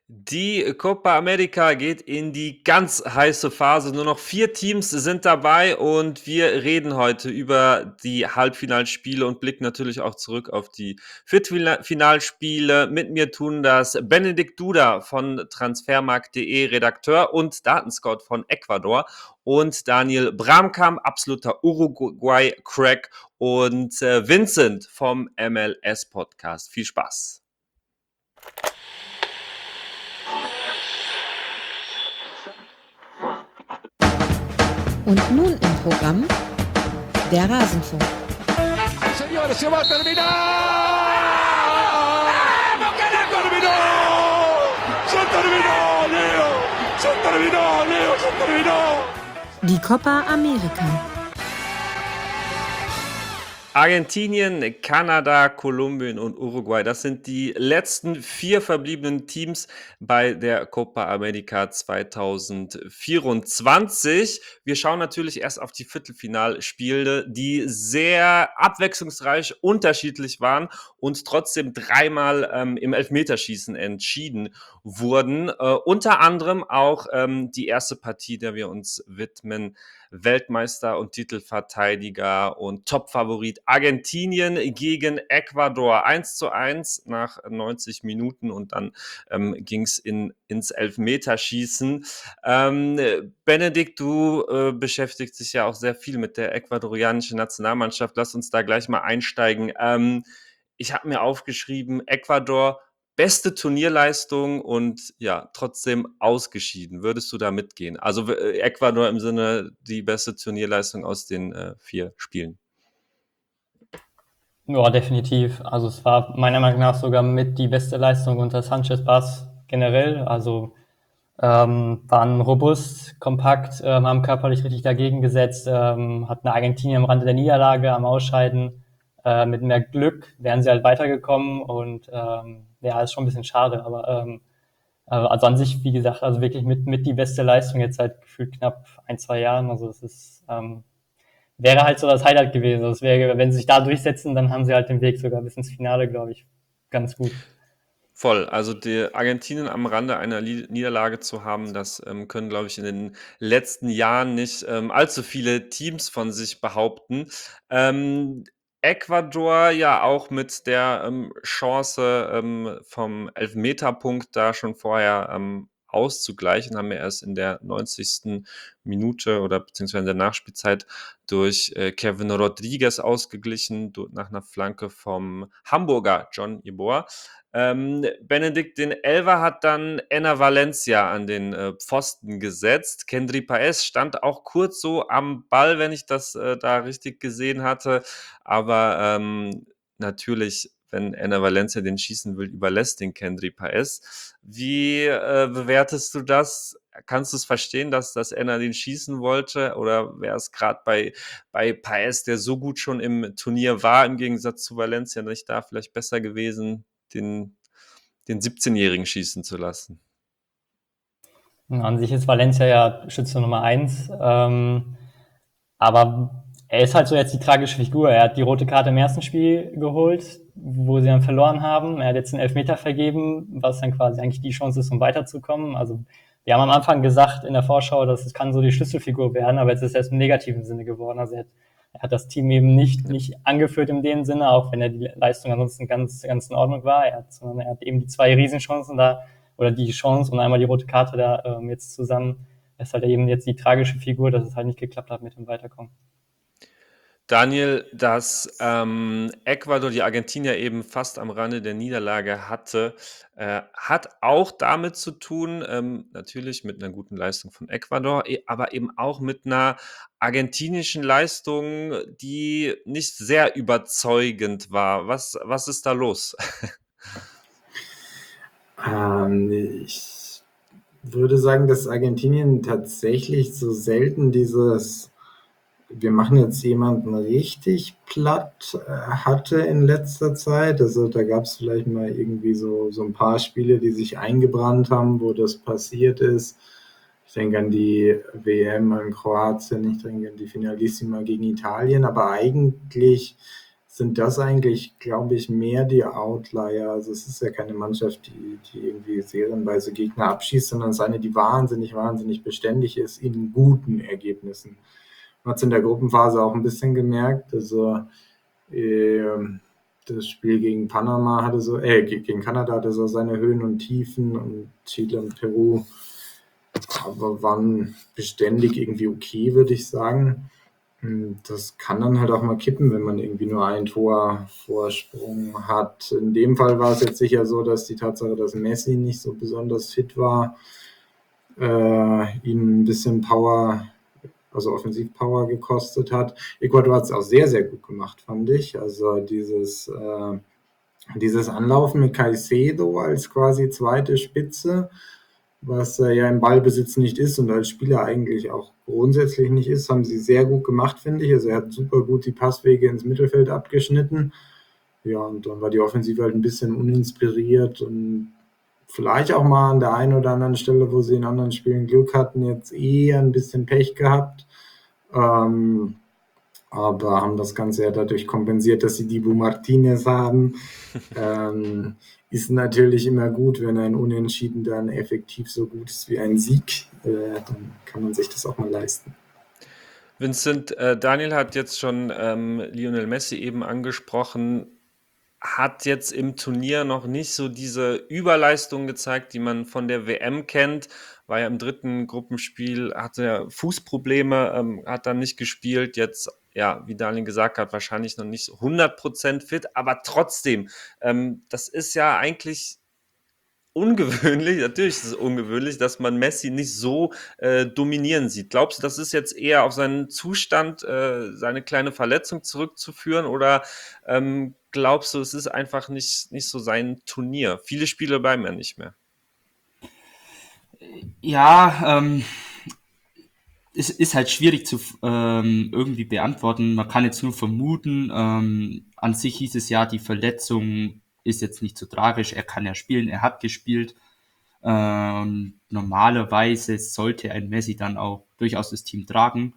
Die Copa America geht in die ganz heiße Phase. Nur noch 4 Teams sind dabei und wir reden heute über die Halbfinalspiele und blicken natürlich auch zurück auf die Viertelfinalspiele. Mit mir tun das Benedikt Duda von Transfermarkt.de, Redakteur und Datenscout von Ecuador, und Daniel Bramkamp, absoluter Uruguay-Crack, und Vincent vom MLS-Podcast. Viel Spaß. Und nun im Programm der Rasenfunk. Señores, se va a terminar. ¡Que la terminó! ¡Se terminó, Leo! ¡Se terminó, Leo! ¡Se terminó! Die Copa America. Argentinien, Kanada, Kolumbien und Uruguay. Das sind die letzten 4 verbliebenen Teams bei der Copa America 2024. Wir schauen natürlich erst auf die Viertelfinalspiele, die sehr abwechslungsreich unterschiedlich waren und trotzdem 3-mal im Elfmeterschießen entschieden wurden. Unter anderem auch die erste Partie, der wir uns widmen, Weltmeister und Titelverteidiger und Topfavorit Argentinien gegen Ecuador 1:1 nach 90 Minuten, und dann ging es ins Elfmeterschießen. Benedikt, du beschäftigst dich ja auch sehr viel mit der ecuadorianischen Nationalmannschaft. Lass uns da gleich mal einsteigen. Ich habe mir aufgeschrieben, Ecuador, beste Turnierleistung und ja, trotzdem ausgeschieden. Würdest du da mitgehen? Also Ecuador im Sinne die beste Turnierleistung aus den 4 Spielen. Ja, definitiv. Also es war meiner Meinung nach sogar mit die beste Leistung unter Sanchez Bas generell. Also waren robust, kompakt, haben körperlich richtig dagegen gesetzt, hatten Argentinien am Rande der Niederlage, am Ausscheiden. Mit mehr Glück wären sie halt weitergekommen und ja, ist schon ein bisschen schade, aber also an sich, wie gesagt, also wirklich mit die beste Leistung jetzt seit gefühlt knapp 1-2 Jahren. Also es ist wäre halt so das Highlight gewesen. Das wäre, wenn sie sich da durchsetzen, dann haben sie halt den Weg sogar bis ins Finale, glaube ich, ganz gut. Voll. Also die Argentinien am Rande einer Niederlage zu haben, das können, glaube ich, in den letzten Jahren nicht allzu viele Teams von sich behaupten. Ecuador ja auch mit der Chance vom Elfmeterpunkt da schon vorher auszugleichen, haben wir erst in der 90. Minute oder beziehungsweise in der Nachspielzeit durch Kevin Rodriguez ausgeglichen, nach einer Flanke vom Hamburger John Yeboah. Benedikt, den Elfer hat dann Enner Valencia an den Pfosten gesetzt. Kendry Páez stand auch kurz so am Ball, wenn ich das da richtig gesehen hatte. Aber natürlich, wenn Enner Valencia den schießen will, überlässt den Kendry Páez. Wie bewertest du das? Kannst du es verstehen, dass Enner den schießen wollte? Oder wäre es gerade bei Páez, der so gut schon im Turnier war, im Gegensatz zu Valencia, nicht da vielleicht besser gewesen, den 17-Jährigen schießen zu lassen? An sich ist Valencia ja Schütze Nummer 1, aber er ist halt so jetzt die tragische Figur. Er hat die rote Karte im ersten Spiel geholt, wo sie dann verloren haben. Er hat jetzt einen Elfmeter vergeben, was dann quasi eigentlich die Chance ist, um weiterzukommen. Also wir haben am Anfang gesagt in der Vorschau, dass es kann so die Schlüsselfigur werden, aber jetzt ist er erst im negativen Sinne geworden. Also er hat das Team eben nicht angeführt in dem Sinne, auch wenn die Leistung ansonsten ganz in Ordnung war. Er hat eben die 2 Riesenchancen da, oder die Chance und einmal die rote Karte da jetzt zusammen. Er ist halt eben jetzt die tragische Figur, dass es halt nicht geklappt hat mit dem Weiterkommen. Daniel, dass Ecuador die Argentinier eben fast am Rande der Niederlage hatte, hat auch damit zu tun, natürlich mit einer guten Leistung von Ecuador, aber eben auch mit einer argentinischen Leistung, die nicht sehr überzeugend war. Was ist da los? Ich würde sagen, dass Argentinien tatsächlich so selten wir machen jetzt jemanden richtig platt hatte in letzter Zeit. Also da gab es vielleicht mal irgendwie so ein paar Spiele, die sich eingebrannt haben, wo das passiert ist. Ich denke an die WM in Kroatien, ich denke an die Finalissima gegen Italien, aber eigentlich sind das eigentlich, glaube ich, mehr die Outlier. Also es ist ja keine Mannschaft, die irgendwie serienweise Gegner abschießt, sondern es ist eine, die wahnsinnig beständig ist in guten Ergebnissen. Man hat es in der Gruppenphase auch ein bisschen gemerkt. Also das Spiel gegen Panama gegen Kanada hatte so seine Höhen und Tiefen, und Chile und Peru aber waren beständig irgendwie okay, würde ich sagen. Das kann dann halt auch mal kippen, wenn man irgendwie nur ein Tor Vorsprung hat. In dem Fall war es jetzt sicher so, dass die Tatsache, dass Messi nicht so besonders fit war, ihn ein bisschen Power, also Offensivpower gekostet hat. Ecuador hat es auch sehr, sehr gut gemacht, fand ich. Also dieses Anlaufen mit Caicedo als quasi zweite Spitze, was er ja im Ballbesitz nicht ist und als Spieler eigentlich auch grundsätzlich nicht ist, haben sie sehr gut gemacht, finde ich. Also er hat super gut die Passwege ins Mittelfeld abgeschnitten. Ja, und dann war die Offensive halt ein bisschen uninspiriert und vielleicht auch mal an der einen oder anderen Stelle, wo sie in anderen Spielen Glück hatten, jetzt eher ein bisschen Pech gehabt. Aber haben das Ganze ja dadurch kompensiert, dass sie Dibu Martinez haben. Ist natürlich immer gut, wenn ein Unentschieden dann effektiv so gut ist wie ein Sieg. Dann kann man sich das auch mal leisten. Vincent, Daniel hat jetzt schon Lionel Messi eben angesprochen, hat jetzt im Turnier noch nicht so diese Überleistung gezeigt, die man von der WM kennt. War ja im dritten Gruppenspiel, hatte er Fußprobleme, hat dann nicht gespielt. Jetzt, ja, wie Daniel gesagt hat, wahrscheinlich noch nicht 100% fit, aber trotzdem, das ist ja eigentlich ungewöhnlich, natürlich ist es ungewöhnlich, dass man Messi nicht so dominieren sieht. Glaubst du, das ist jetzt eher auf seinen Zustand, seine kleine Verletzung zurückzuführen, oder glaubst du, es ist einfach nicht so sein Turnier? Viele Spiele bleiben ja nicht mehr. Ja, es ist halt schwierig zu irgendwie beantworten. Man kann jetzt nur vermuten. An sich hieß es ja, die Verletzung ist jetzt nicht so tragisch. Er kann ja spielen, er hat gespielt. Normalerweise sollte ein Messi dann auch durchaus das Team tragen.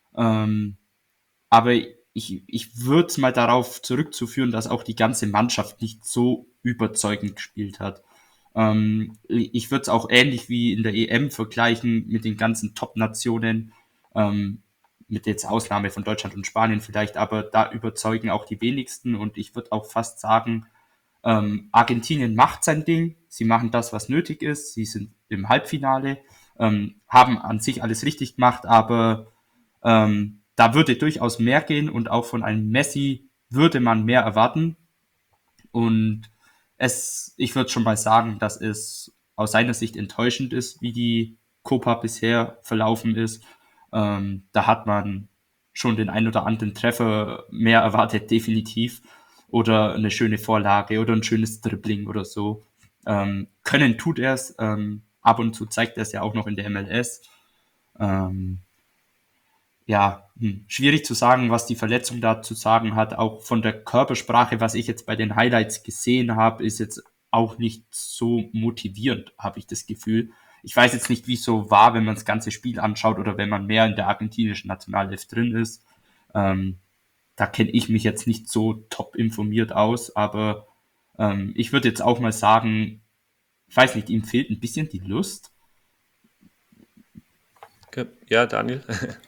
Aber ich würde es mal darauf zurückzuführen, dass auch die ganze Mannschaft nicht so überzeugend gespielt hat. Ich würde es auch ähnlich wie in der EM vergleichen mit den ganzen Top-Nationen, mit jetzt Ausnahme von Deutschland und Spanien vielleicht, aber da überzeugen auch die wenigsten, und ich würde auch fast sagen, Argentinien macht sein Ding, sie machen das, was nötig ist, sie sind im Halbfinale, haben an sich alles richtig gemacht, aber da würde durchaus mehr gehen, und auch von einem Messi würde man mehr erwarten, und ich würde schon mal sagen, dass es aus seiner Sicht enttäuschend ist, wie die Copa bisher verlaufen ist. Da hat man schon den ein oder anderen Treffer mehr erwartet, definitiv. Oder eine schöne Vorlage oder ein schönes Dribbling oder so. Können tut er es. Ab und zu zeigt er es ja auch noch in der MLS. Schwierig zu sagen, was die Verletzung da zu sagen hat. Auch von der Körpersprache, was ich jetzt bei den Highlights gesehen habe, ist jetzt auch nicht so motivierend, habe ich das Gefühl. Ich weiß jetzt nicht, wie es so war, wenn man das ganze Spiel anschaut oder wenn man mehr in der argentinischen Nationalelf drin ist. Da kenne ich mich jetzt nicht so top informiert aus, aber ich würde jetzt auch mal sagen, ich weiß nicht, ihm fehlt ein bisschen die Lust. Ja, Daniel?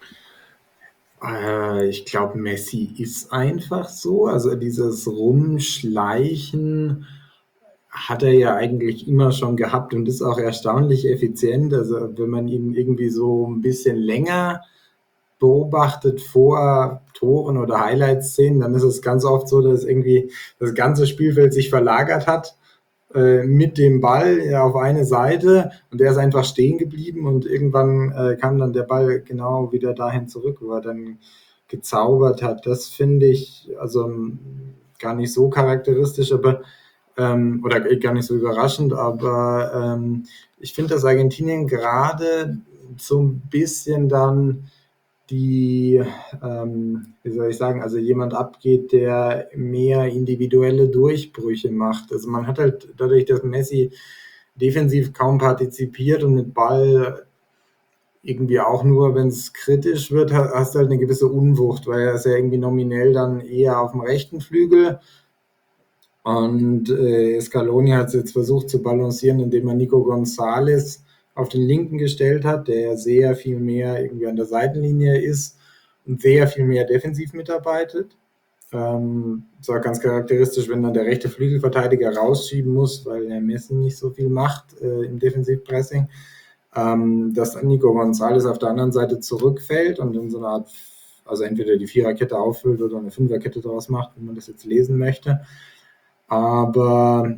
Ich glaube, Messi ist einfach so. Also dieses Rumschleichen hat er ja eigentlich immer schon gehabt und ist auch erstaunlich effizient. Also wenn man ihn irgendwie so ein bisschen länger beobachtet vor Toren oder Highlight-Szenen, dann ist es ganz oft so, dass irgendwie das ganze Spielfeld sich verlagert hat mit dem Ball auf eine Seite, und der ist einfach stehen geblieben, und irgendwann kam dann der Ball genau wieder dahin zurück, wo er dann gezaubert hat. Das finde ich also gar nicht so charakteristisch, aber oder gar nicht so überraschend, aber ich finde, dass Argentinien gerade so ein bisschen dann wie soll ich sagen, also jemand abgeht, der mehr individuelle Durchbrüche macht. Also man hat halt dadurch, dass Messi defensiv kaum partizipiert und mit Ball irgendwie auch nur, wenn es kritisch wird, hast du halt eine gewisse Unwucht, weil er ist ja irgendwie nominell dann eher auf dem rechten Flügel. Und Scaloni hat es jetzt versucht zu balancieren, indem er Nico Gonzalez auf den linken gestellt hat, der ja sehr viel mehr irgendwie an der Seitenlinie ist und sehr viel mehr defensiv mitarbeitet. Das war ganz charakteristisch, wenn dann der rechte Flügelverteidiger rausschieben muss, weil der Messi nicht so viel macht im Defensivpressing, dass dann Nico Gonzalez auf der anderen Seite zurückfällt und in so eine Art, also entweder die Viererkette auffüllt oder eine Fünferkette daraus macht, wenn man das jetzt lesen möchte. Aber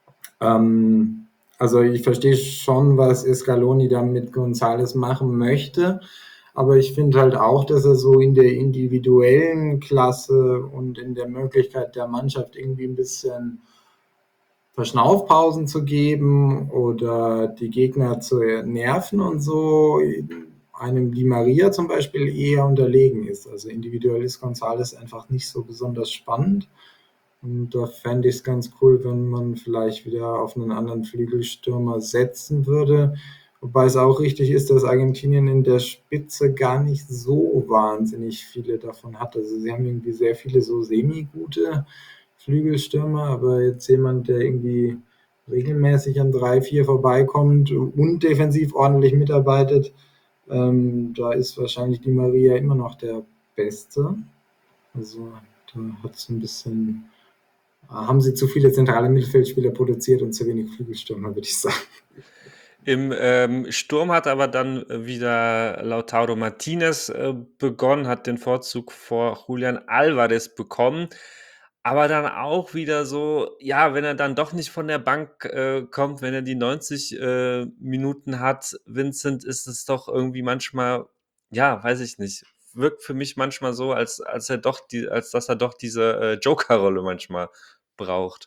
also ich verstehe schon, was Scaloni da mit González machen möchte. Aber ich finde halt auch, dass er so in der individuellen Klasse und in der Möglichkeit der Mannschaft irgendwie ein bisschen Verschnaufpausen zu geben oder die Gegner zu nerven und so, einem Di Maria zum Beispiel eher unterlegen ist. Also individuell ist González einfach nicht so besonders spannend. Und da fände ich es ganz cool, wenn man vielleicht wieder auf einen anderen Flügelstürmer setzen würde. Wobei es auch richtig ist, dass Argentinien in der Spitze gar nicht so wahnsinnig viele davon hat. Also sie haben irgendwie sehr viele so semi-gute Flügelstürmer, aber jetzt jemand, der irgendwie regelmäßig an 3, 4 vorbeikommt und defensiv ordentlich mitarbeitet, da ist wahrscheinlich Di Maria immer noch der Beste. Also da hat es ein bisschen haben sie zu viele zentrale Mittelfeldspieler produziert und zu wenig Flügelstürmer, würde ich sagen. Im Sturm hat aber dann wieder Lautaro Martinez begonnen, hat den Vorzug vor Julian Alvarez bekommen. Aber dann auch wieder so, ja, wenn er dann doch nicht von der Bank kommt, wenn er die 90 Minuten hat, Vincent, ist es doch irgendwie manchmal, ja, weiß ich nicht, wirkt für mich manchmal so, als dass er doch diese Joker-Rolle manchmal braucht.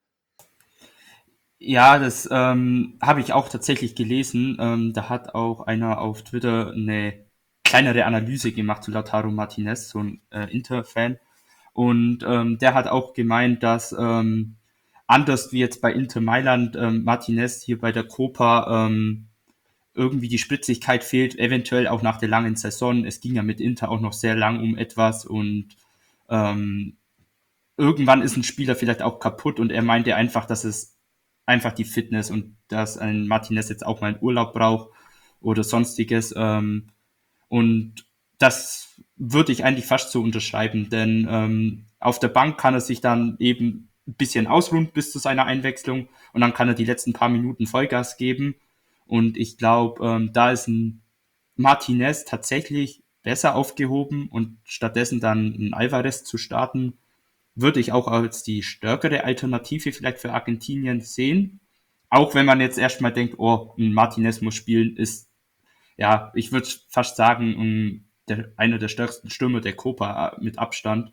Ja, das habe ich auch tatsächlich gelesen. Da hat auch einer auf Twitter eine kleinere Analyse gemacht zu Lautaro Martinez, so ein Inter-Fan. Und der hat auch gemeint, dass anders wie jetzt bei Inter Mailand Martinez hier bei der Copa irgendwie die Spritzigkeit fehlt, eventuell auch nach der langen Saison. Es ging ja mit Inter auch noch sehr lang um etwas und ähm, irgendwann ist ein Spieler vielleicht auch kaputt und er meinte einfach, dass es einfach die Fitness und dass ein Martinez jetzt auch mal einen Urlaub braucht oder sonstiges. Und das würde ich eigentlich fast so unterschreiben, denn auf der Bank kann er sich dann eben ein bisschen ausruhen bis zu seiner Einwechslung und dann kann er die letzten paar Minuten Vollgas geben. Und ich glaube, da ist ein Martinez tatsächlich besser aufgehoben und stattdessen dann ein Alvarez zu starten, würde ich auch als die stärkere Alternative vielleicht für Argentinien sehen. Auch wenn man jetzt erstmal denkt, oh, ein Martinez muss spielen, ist, ja, ich würde fast sagen, einer der stärksten Stürmer der Copa mit Abstand.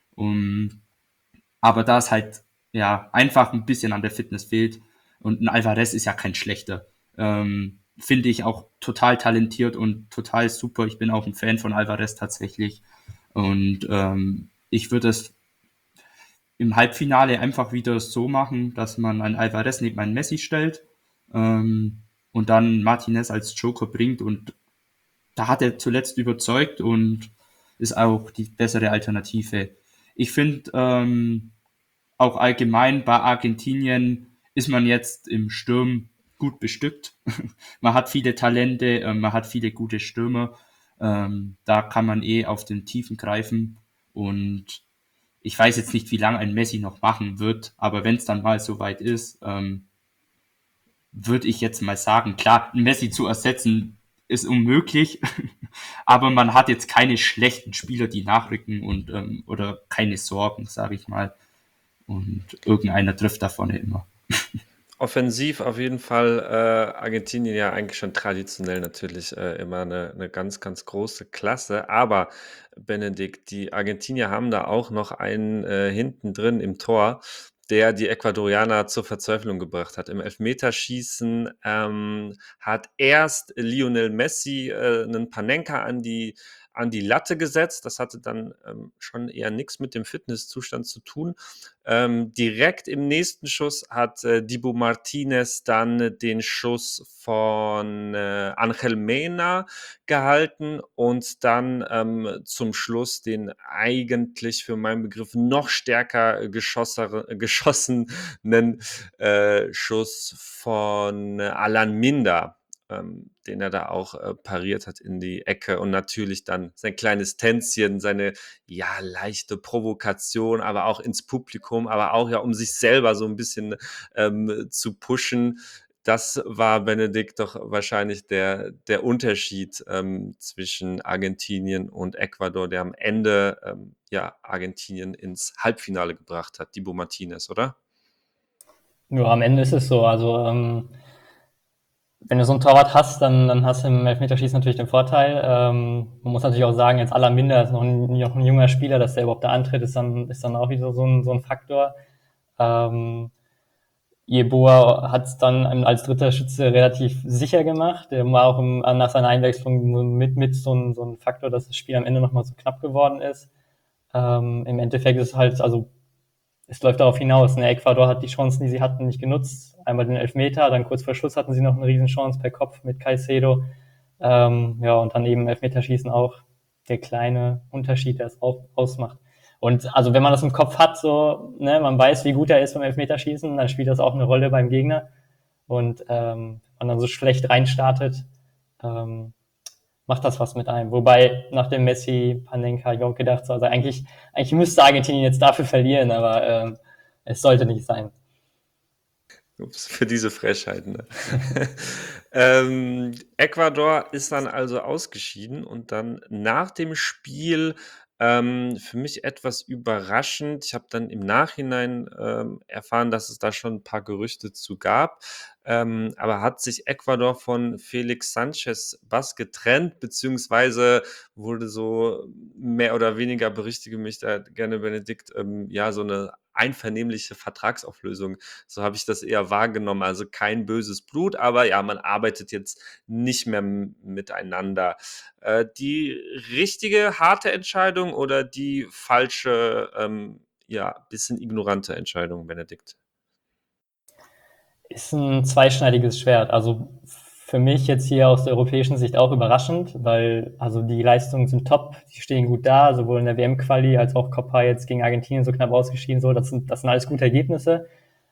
Aber da es halt, ja, einfach ein bisschen an der Fitness fehlt und ein Alvarez ist ja kein schlechter. Finde ich auch total talentiert und total super. Ich bin auch ein Fan von Alvarez tatsächlich. Und ich würde es im Halbfinale einfach wieder so machen, dass man einen Alvarez neben einen Messi stellt und dann Martinez als Joker bringt und da hat er zuletzt überzeugt und ist auch die bessere Alternative. Ich finde auch allgemein bei Argentinien ist man jetzt im Sturm gut bestückt. Man hat viele Talente, man hat viele gute Stürmer. Da kann man auf den Tiefen greifen und ich weiß jetzt nicht, wie lange ein Messi noch machen wird, aber wenn es dann mal soweit ist, würde ich jetzt mal sagen, klar, ein Messi zu ersetzen ist unmöglich, aber man hat jetzt keine schlechten Spieler, die nachrücken und oder keine Sorgen, sage ich mal. Und irgendeiner trifft da vorne immer. Offensiv auf jeden Fall Argentinien ja eigentlich schon traditionell natürlich immer eine ganz, ganz große Klasse. Aber Benedikt, die Argentinier haben da auch noch einen hinten drin im Tor, der die Ecuadorianer zur Verzweiflung gebracht hat. Im Elfmeterschießen hat erst Lionel Messi einen Panenka an die an die Latte gesetzt. Das hatte dann schon eher nichts mit dem Fitnesszustand zu tun. Direkt im nächsten Schuss hat Dibu Martinez dann den Schuss von Angel Mena gehalten und dann zum Schluss den eigentlich für meinen Begriff noch stärker geschossenen Schuss von Alan Minda, den er da auch pariert hat in die Ecke und natürlich dann sein kleines Tänzchen, seine leichte Provokation, aber auch ins Publikum, aber auch um sich selber so ein bisschen zu pushen. Das war, Benedikt, doch wahrscheinlich der Unterschied zwischen Argentinien und Ecuador, der am Ende Argentinien ins Halbfinale gebracht hat. Dibu Martinez, oder? Ja, am Ende ist es so. Also, wenn du so einen Torwart hast, dann hast du im Elfmeterschießen natürlich den Vorteil. Man muss natürlich auch sagen, jetzt Alan Minda ist noch ein junger Spieler, dass der überhaupt da antritt, ist dann auch wieder so ein Faktor. Yeboah hat es dann als dritter Schütze relativ sicher gemacht. Der war auch nach seiner Einwechslung mit so ein Faktor, dass das Spiel am Ende nochmal so knapp geworden ist. Im Endeffekt ist es halt, also es läuft darauf hinaus. Ne? Ecuador hat die Chancen, die sie hatten, nicht genutzt. Einmal den Elfmeter, dann kurz vor Schluss hatten sie noch eine Riesenchance per Kopf mit Caicedo. Und dann eben Elfmeterschießen auch der kleine Unterschied, der es auch ausmacht. Und also wenn man das im Kopf hat, so, ne, man weiß, wie gut er ist beim Elfmeterschießen, dann spielt das auch eine Rolle beim Gegner. Und wenn man dann so schlecht reinstartet, macht das was mit einem. Wobei nach dem Messi, Panenka, ich auch gedacht, also eigentlich müsste Argentinien jetzt dafür verlieren, aber es sollte nicht sein. Ups, für diese Frechheit, ne? Ecuador ist dann also ausgeschieden und dann nach dem Spiel für mich etwas überraschend. Ich habe dann im Nachhinein erfahren, dass es da schon ein paar Gerüchte zu gab. Aber hat sich Ecuador von Felix Sanchez Bas getrennt, beziehungsweise wurde so mehr oder weniger, berichtige mich da gerne, Benedikt, so eine einvernehmliche Vertragsauflösung. So habe ich das eher wahrgenommen. Also kein böses Blut, aber man arbeitet jetzt nicht mehr miteinander. Die richtige, harte Entscheidung oder die falsche, bisschen ignorante Entscheidung, Benedikt? Ist ein zweischneidiges Schwert. Also für mich jetzt hier aus der europäischen Sicht auch überraschend, weil also die Leistungen sind top, die stehen gut da, sowohl in der WM-Quali als auch Copa jetzt gegen Argentinien so knapp ausgeschieden, so, das sind alles gute Ergebnisse.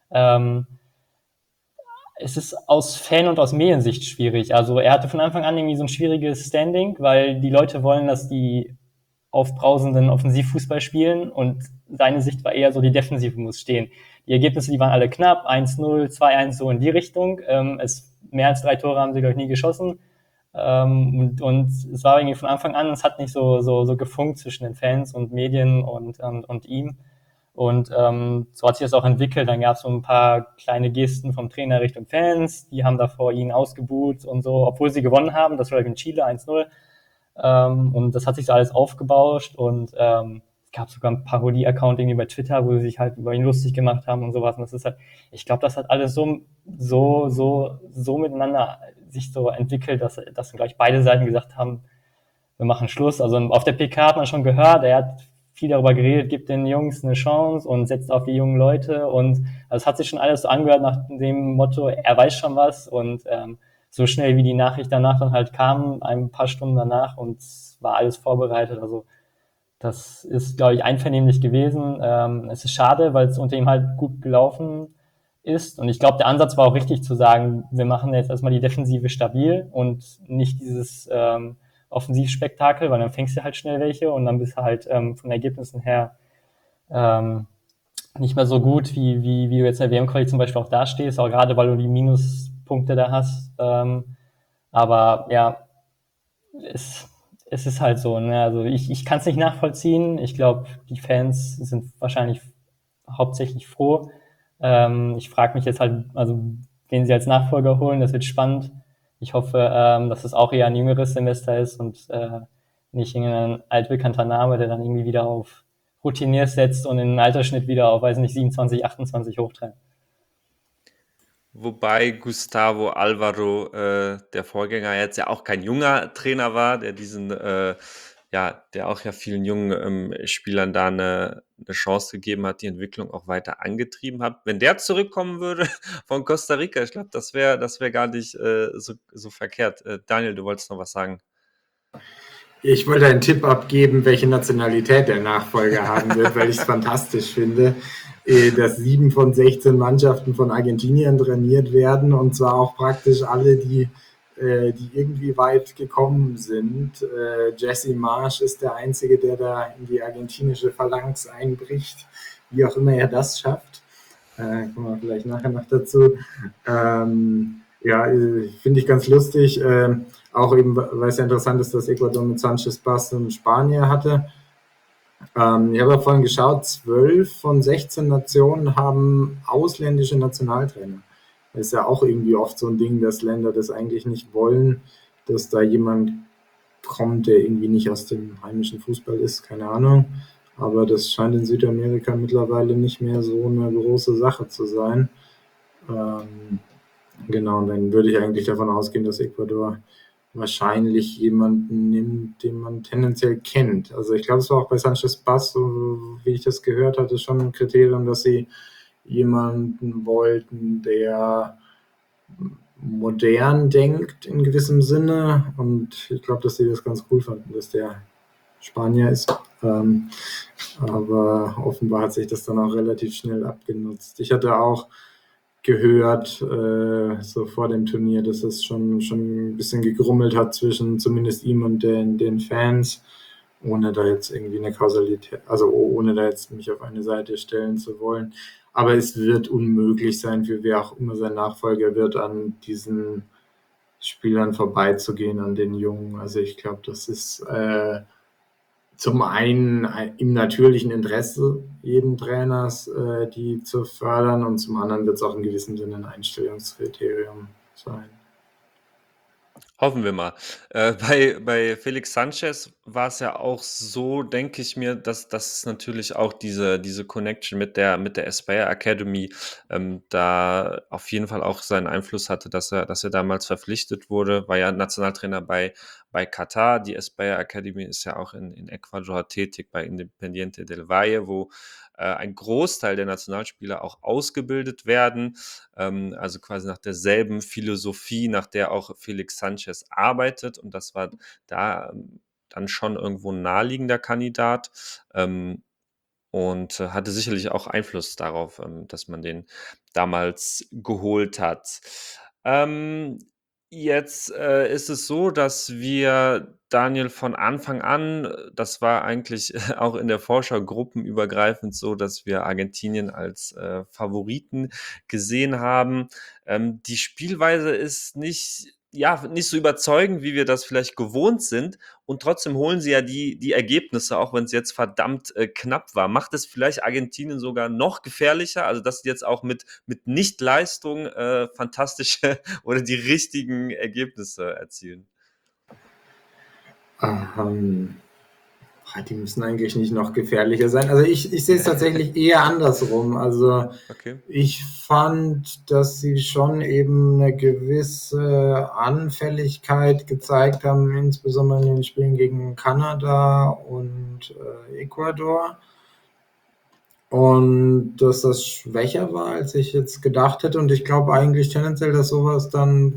Es ist aus Fan- und aus Mediensicht schwierig. Also er hatte von Anfang an irgendwie so ein schwieriges Standing, weil die Leute wollen, dass die aufbrausenden Offensivfußball spielen und seine Sicht war eher so, die Defensive muss stehen. Die Ergebnisse, die waren alle knapp, 1-0, 2-1, so in die Richtung. Mehr als 3 Tore haben sie, glaube ich, nie geschossen. Und es war irgendwie von Anfang an, es hat nicht so gefunkt zwischen den Fans und Medien und ihm. Und so hat sich das auch entwickelt. Dann gab es so ein paar kleine Gesten vom Trainer Richtung Fans. Die haben davor ihn ausgebuht und so, obwohl sie gewonnen haben. Das war in Chile 1-0. Und das hat sich so alles aufgebauscht und es gab sogar ein Parodie-Account irgendwie bei Twitter, wo sie sich halt über ihn lustig gemacht haben und sowas. Und das ist halt, ich glaube, das hat alles so miteinander sich so entwickelt, dass gleich beide Seiten gesagt haben, wir machen Schluss. Also auf der PK hat man schon gehört, er hat viel darüber geredet, gibt den Jungs eine Chance und setzt auf die jungen Leute. Und also es hat sich schon alles so angehört nach dem Motto, er weiß schon was. Und so schnell wie die Nachricht danach dann halt kam, ein paar Stunden danach und war alles vorbereitet. Also das ist, glaube ich, einvernehmlich gewesen. Es ist schade, weil es unter ihm halt gut gelaufen ist. Und ich glaube, der Ansatz war auch richtig zu sagen, wir machen jetzt erstmal die Defensive stabil und nicht dieses Offensivspektakel, weil dann fängst du halt schnell welche und dann bist du halt von Ergebnissen her nicht mehr so gut, wie du jetzt in der WM-Quali zum Beispiel auch dastehst, auch gerade weil du die Minuspunkte da hast. Aber ja, es ist halt so. Ne? Also ich kann es nicht nachvollziehen. Ich glaube, die Fans sind wahrscheinlich hauptsächlich froh. Ich frage mich jetzt halt, also wen sie als Nachfolger holen, das wird spannend. Ich hoffe, dass es auch eher ein jüngeres Semester ist und nicht irgendein altbekannter Name, der dann irgendwie wieder auf Routiniers setzt und den Altersschnitt wieder auf, weiß nicht, 27, 28 hochtreibt. Wobei Gustavo Alvaro, der Vorgänger, jetzt ja auch kein junger Trainer war, der diesen der auch ja vielen jungen Spielern da eine Chance gegeben hat, die Entwicklung auch weiter angetrieben hat. Wenn der zurückkommen würde von Costa Rica, ich glaube, das wär gar nicht so verkehrt. Daniel, du wolltest noch was sagen. Ich wollte einen Tipp abgeben, welche Nationalität der Nachfolger haben wird, weil ich es fantastisch finde, dass 7 von 16 Mannschaften von Argentinien trainiert werden, und zwar auch praktisch alle, die irgendwie weit gekommen sind. Jesse Marsch ist der Einzige, der da in die argentinische Phalanx einbricht, wie auch immer er das schafft. Kommen wir vielleicht nachher noch dazu. Finde ich ganz lustig. Auch eben, weil es ja interessant ist, dass Ecuador mit Sanchez Bas einen Spanier hatte. Ich habe ja vorhin geschaut, 12 von 16 Nationen haben ausländische Nationaltrainer. Das ist ja auch irgendwie oft so ein Ding, dass Länder das eigentlich nicht wollen, dass da jemand kommt, der irgendwie nicht aus dem heimischen Fußball ist, keine Ahnung. Aber das scheint in Südamerika mittlerweile nicht mehr so eine große Sache zu sein. Genau, und dann würde ich eigentlich davon ausgehen, dass Ecuador wahrscheinlich jemanden nimmt, den man tendenziell kennt. Also ich glaube, es war auch bei Sanchez Bas, so wie ich das gehört hatte, schon ein Kriterium, dass sie jemanden wollten, der modern denkt in gewissem Sinne, und ich glaube, dass sie das ganz cool fanden, dass der Spanier ist. Aber offenbar hat sich das dann auch relativ schnell abgenutzt. Ich hatte auch gehört, so vor dem Turnier, dass es schon ein bisschen gegrummelt hat zwischen zumindest ihm und den Fans, ohne da jetzt irgendwie eine Kausalität, also ohne da jetzt mich auf eine Seite stellen zu wollen. Aber es wird unmöglich sein, für wer auch immer sein Nachfolger wird, an diesen Spielern vorbeizugehen, an den Jungen. Also ich glaube, das ist zum einen im natürlichen Interesse jeden Trainers, die zu fördern, und zum anderen wird es auch in gewissem Sinne ein Einstellungskriterium sein. Hoffen wir mal. Bei Felix Sanchez war es ja auch so, denke ich mir, dass es natürlich auch diese Connection mit der Aspire Academy da auf jeden Fall auch seinen Einfluss hatte, dass er damals verpflichtet wurde, war ja Nationaltrainer bei Katar. Die Aspire Academy ist ja auch in Ecuador tätig, bei Independiente del Valle, wo ein Großteil der Nationalspieler auch ausgebildet werden, also quasi nach derselben Philosophie, nach der auch Felix Sanchez arbeitet. Und das war da dann schon irgendwo ein naheliegender Kandidat, und hatte sicherlich auch Einfluss darauf, dass man den damals geholt hat. Jetzt ist es so, dass wir, Daniel, von Anfang an, das war eigentlich auch in der Vorschau gruppenübergreifend so, dass wir Argentinien als Favoriten gesehen haben. Die Spielweise ist nicht so überzeugend, wie wir das vielleicht gewohnt sind. Und trotzdem holen sie ja die Ergebnisse, auch wenn es jetzt verdammt knapp war. Macht es vielleicht Argentinien sogar noch gefährlicher? Also, dass sie jetzt auch mit Nichtleistung fantastische oder die richtigen Ergebnisse erzielen? Die müssen eigentlich nicht noch gefährlicher sein. Also ich sehe es tatsächlich eher andersrum. Also Okay. ich fand, dass sie schon eben eine gewisse Anfälligkeit gezeigt haben, insbesondere in den Spielen gegen Kanada und Ecuador. Und dass das schwächer war, als ich jetzt gedacht hätte. Und ich glaube eigentlich tendenziell, dass sowas dann,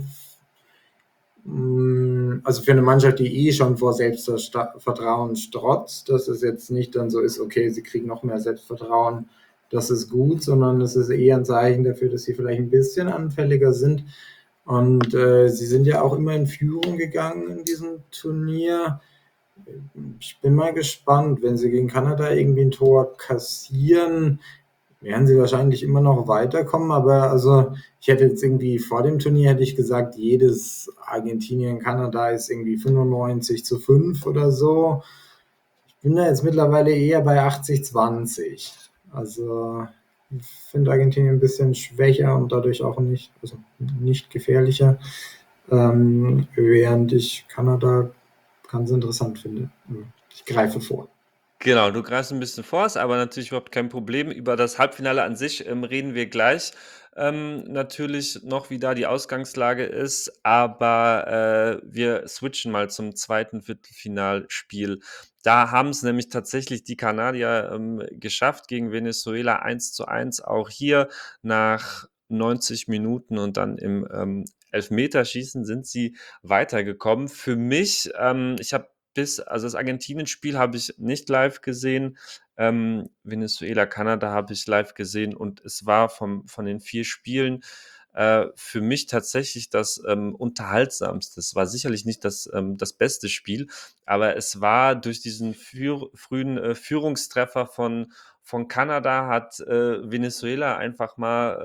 also für eine Mannschaft, die schon vor Selbstvertrauen strotzt, dass es jetzt nicht dann so ist, okay, sie kriegen noch mehr Selbstvertrauen, das ist gut, sondern es ist eher ein Zeichen dafür, dass sie vielleicht ein bisschen anfälliger sind. Und sie sind ja auch immer in Führung gegangen in diesem Turnier. Ich bin mal gespannt, wenn sie gegen Kanada irgendwie ein Tor kassieren, werden sie wahrscheinlich immer noch weiterkommen, aber also ich hätte jetzt irgendwie vor dem Turnier hätte ich gesagt, jedes Argentinien-Kanada ist irgendwie 95:5 oder so. Ich bin da jetzt mittlerweile eher bei 80:20. Also ich finde Argentinien ein bisschen schwächer und dadurch auch nicht gefährlicher, während ich Kanada ganz interessant finde. Ich greife vor. Genau, du greifst ein bisschen vor, ist aber natürlich überhaupt kein Problem. Über das Halbfinale an sich reden wir gleich. natürlich noch, wie da die Ausgangslage ist, aber wir switchen mal zum zweiten Viertelfinalspiel. Da haben es nämlich tatsächlich die Kanadier geschafft gegen Venezuela 1:1, auch hier nach 90 Minuten und dann im Elfmeterschießen sind sie weitergekommen. Für mich, ich habe also das Argentinien-Spiel habe ich nicht live gesehen. Venezuela, Kanada habe ich live gesehen und es war von den 4 Spielen für mich tatsächlich das unterhaltsamste. Es war sicherlich nicht das beste Spiel, aber es war durch diesen frühen Führungstreffer von Kanada hat Venezuela einfach mal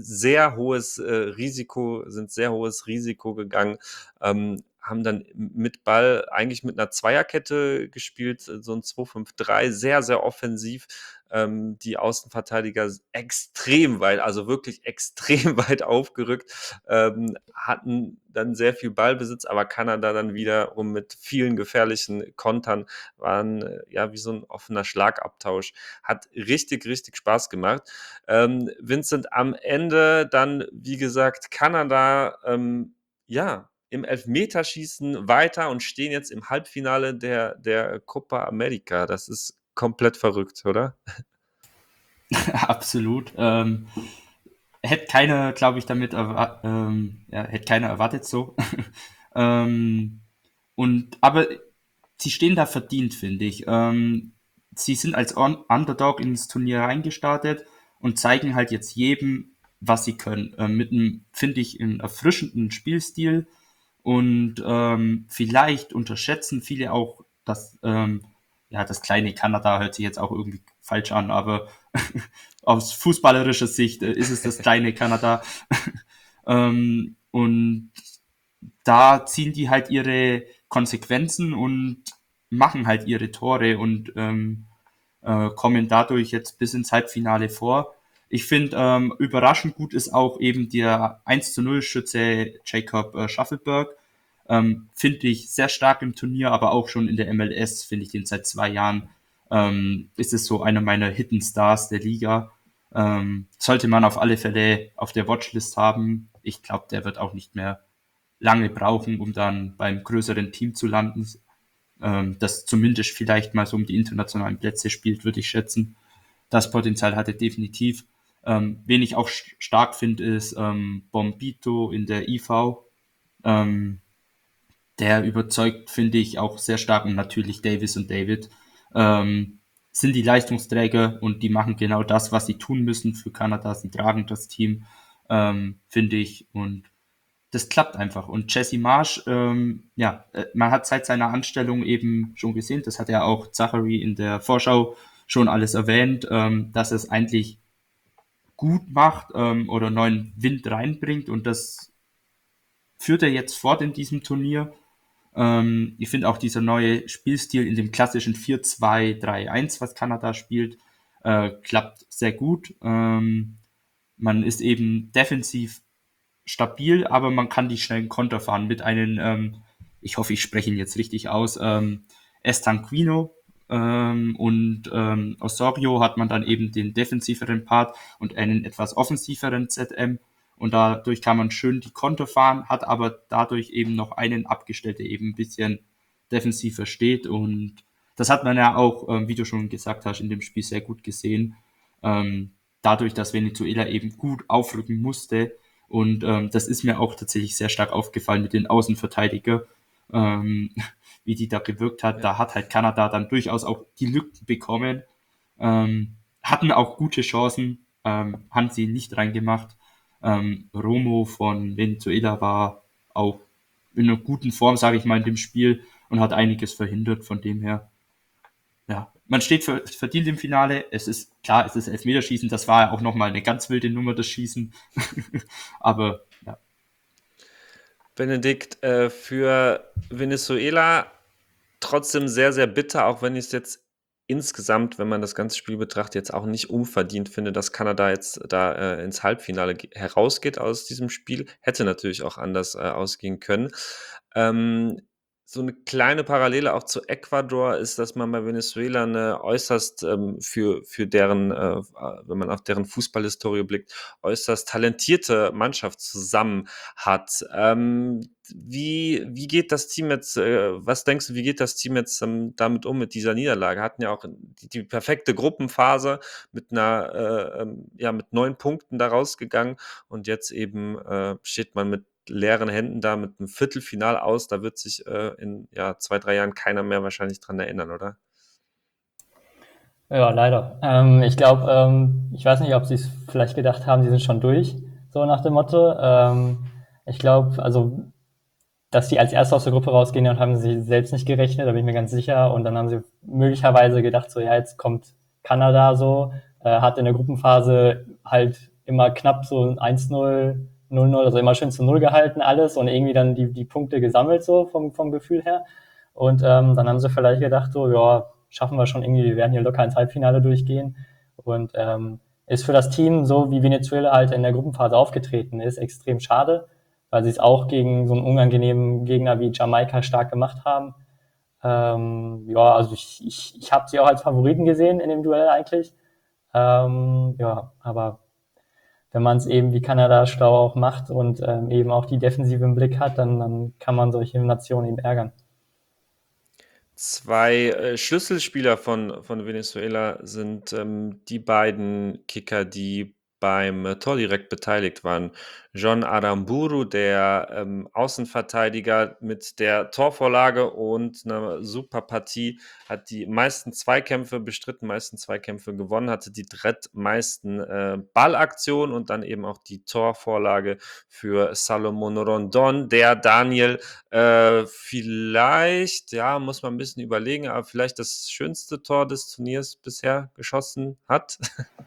sehr hohes Risiko gegangen, haben dann mit Ball eigentlich mit einer Zweierkette gespielt, so ein 2-5-3, sehr, sehr offensiv. Die Außenverteidiger extrem weit, also wirklich extrem weit aufgerückt, hatten dann sehr viel Ballbesitz, aber Kanada dann wiederum mit vielen gefährlichen Kontern waren ja wie so ein offener Schlagabtausch. Hat richtig, richtig Spaß gemacht. Vincent, am Ende dann, wie gesagt, Kanada, ja, im Elfmeterschießen weiter und stehen jetzt im Halbfinale der Copa America. Das ist komplett verrückt, oder? Absolut. Hätte keiner, glaube ich, hätte keiner erwartet so. ähm, aber sie stehen da verdient, finde ich. Sie sind als Underdog ins Turnier reingestartet und zeigen halt jetzt jedem, was sie können. Mit einem, finde ich, einem erfrischenden Spielstil und vielleicht unterschätzen viele auch, das kleine Kanada hört sich jetzt auch irgendwie falsch an, aber aus fußballerischer Sicht ist es das kleine Kanada. Und da ziehen die halt ihre Konsequenzen und machen halt ihre Tore und kommen dadurch jetzt bis ins Halbfinale vor. Ich finde, überraschend gut ist auch eben der 1:0 Schütze Jacob Schaffelberg. Finde ich sehr stark im Turnier, aber auch schon in der MLS finde ich den seit 2 Jahren. Ist es so einer meiner Hidden Stars der Liga. Sollte man auf alle Fälle auf der Watchlist haben. Ich glaube, der wird auch nicht mehr lange brauchen, um dann beim größeren Team zu landen, das zumindest vielleicht mal so um die internationalen Plätze spielt, würde ich schätzen. Das Potenzial hatte definitiv. Wen ich auch stark finde, ist Bombito in der IV. Der überzeugt, finde ich, auch sehr stark und natürlich Davis und David sind die Leistungsträger und die machen genau das, was sie tun müssen für Kanada. Sie tragen das Team, finde ich, und das klappt einfach. Und Jesse Marsch, man hat seit seiner Anstellung eben schon gesehen, das hat ja auch Zachary in der Vorschau schon alles erwähnt, dass es eigentlich gut macht oder neuen Wind reinbringt und das führt er jetzt fort in diesem Turnier. Ich finde auch dieser neue Spielstil in dem klassischen 4-2-3-1, was Kanada spielt, klappt sehr gut. Man ist eben defensiv stabil, aber man kann die schnellen Konter fahren mit einem, ich hoffe, ich spreche ihn jetzt richtig aus, Estanquino und Osorio hat man dann eben den defensiveren Part und einen etwas offensiveren ZM und dadurch kann man schön die Konter fahren, hat aber dadurch eben noch einen abgestellt, der eben ein bisschen defensiver steht und das hat man ja auch, wie du schon gesagt hast, in dem Spiel sehr gut gesehen. Dadurch, dass Venezuela eben gut aufrücken musste, und das ist mir auch tatsächlich sehr stark aufgefallen mit den Außenverteidiger, wie die da gewirkt hat. Da hat halt Kanada dann durchaus auch die Lücken bekommen, hatten auch gute Chancen, haben sie nicht reingemacht. Romo von Venezuela war auch in einer guten Form, sage ich mal, in dem Spiel und hat einiges verhindert. Von dem her, ja, man steht verdient im Finale. Es ist klar, es ist Elfmeterschießen. Das war ja auch nochmal eine ganz wilde Nummer, das Schießen. Aber ja. Benedikt, für Venezuela trotzdem sehr, sehr bitter, auch wenn ich es jetzt insgesamt, wenn man das ganze Spiel betrachtet, jetzt auch nicht unverdient finde, dass Kanada jetzt da ins Halbfinale herausgeht aus diesem Spiel. Hätte natürlich auch anders ausgehen können. so eine kleine Parallele auch zu Ecuador ist, dass man bei Venezuela eine äußerst für deren, wenn man auf deren Fußballhistorie blickt, äußerst talentierte Mannschaft zusammen hat. Wie geht das Team jetzt, was denkst du, wie geht das Team jetzt damit um mit dieser Niederlage? Hatten ja auch die perfekte Gruppenphase mit mit 9 Punkten da rausgegangen und jetzt eben steht man mit leeren Händen da mit einem Viertelfinal aus. Da wird sich in 2, 3 Jahren keiner mehr wahrscheinlich dran erinnern, oder? Ja, leider. Ich glaube, ich weiß nicht, ob sie es vielleicht gedacht haben, sie sind schon durch, so nach dem Motto. Ich glaube, also, dass die als Erste aus der Gruppe rausgehen und haben sie selbst nicht gerechnet, da bin ich mir ganz sicher. Und dann haben sie möglicherweise gedacht, so, ja, jetzt kommt Kanada so, hat in der Gruppenphase halt immer knapp so ein 1-0, 0-0, also immer schön zu 0 gehalten alles und irgendwie dann die Punkte gesammelt so vom Gefühl her. Und dann haben sie vielleicht gedacht, so, ja, schaffen wir schon irgendwie, wir werden hier locker ins Halbfinale durchgehen. Und ist für das Team, so wie Venezuela halt in der Gruppenphase aufgetreten ist, extrem schade, weil sie es auch gegen so einen unangenehmen Gegner wie Jamaika stark gemacht haben. Ja, also ich habe sie auch als Favoriten gesehen in dem Duell eigentlich. Ja, aber wenn man es eben wie Kanada schlau auch macht und eben auch die Defensive im Blick hat, dann kann man solche Nationen eben ärgern. 2 Schlüsselspieler von Venezuela sind die beiden Kicker, die beim Tor direkt beteiligt waren. John Aramburu, der Außenverteidiger mit der Torvorlage und einer super Partie, hat die meisten Zweikämpfe bestritten, meisten Zweikämpfe gewonnen, hatte die drittmeisten Ballaktionen und dann eben auch die Torvorlage für Salomon Rondon, der Daniel vielleicht, ja, muss man ein bisschen überlegen, aber vielleicht das schönste Tor des Turniers bisher geschossen hat.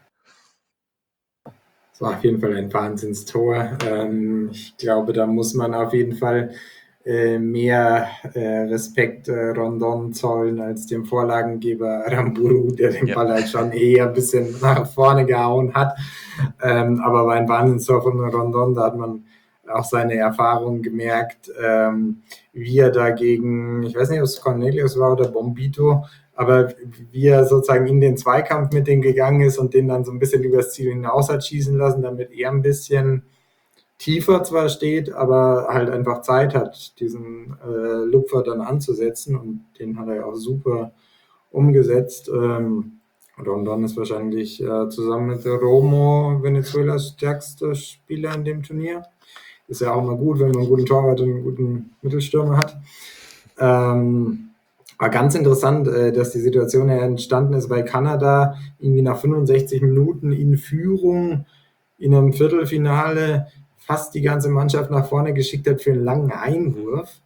Es war auf jeden Fall ein Wahnsinnstor. Ich glaube, da muss man auf jeden Fall mehr Respekt Rondon zollen als dem Vorlagengeber Ramburu, der den Ball halt schon eher ein bisschen nach vorne gehauen hat. Aber war ein Wahnsinnstor von Rondon, da hat man auch seine Erfahrung gemerkt, wie er dagegen, ich weiß nicht, ob es Cornelius war oder Bombito, aber wie er sozusagen in den Zweikampf mit denen gegangen ist und den dann so ein bisschen übers Ziel hinaus hat schießen lassen, damit er ein bisschen tiefer zwar steht, aber halt einfach Zeit hat, diesen Lupfer dann anzusetzen und den hat er ja auch super umgesetzt. Rondon ist wahrscheinlich zusammen mit Romo Venezuelas stärkster Spieler in dem Turnier. Ist ja auch mal gut, wenn man einen guten Torwart und einen guten Mittelstürmer hat. War ganz interessant, dass die Situation ja entstanden ist, weil Kanada irgendwie nach 65 Minuten in Führung in einem Viertelfinale fast die ganze Mannschaft nach vorne geschickt hat für einen langen Einwurf.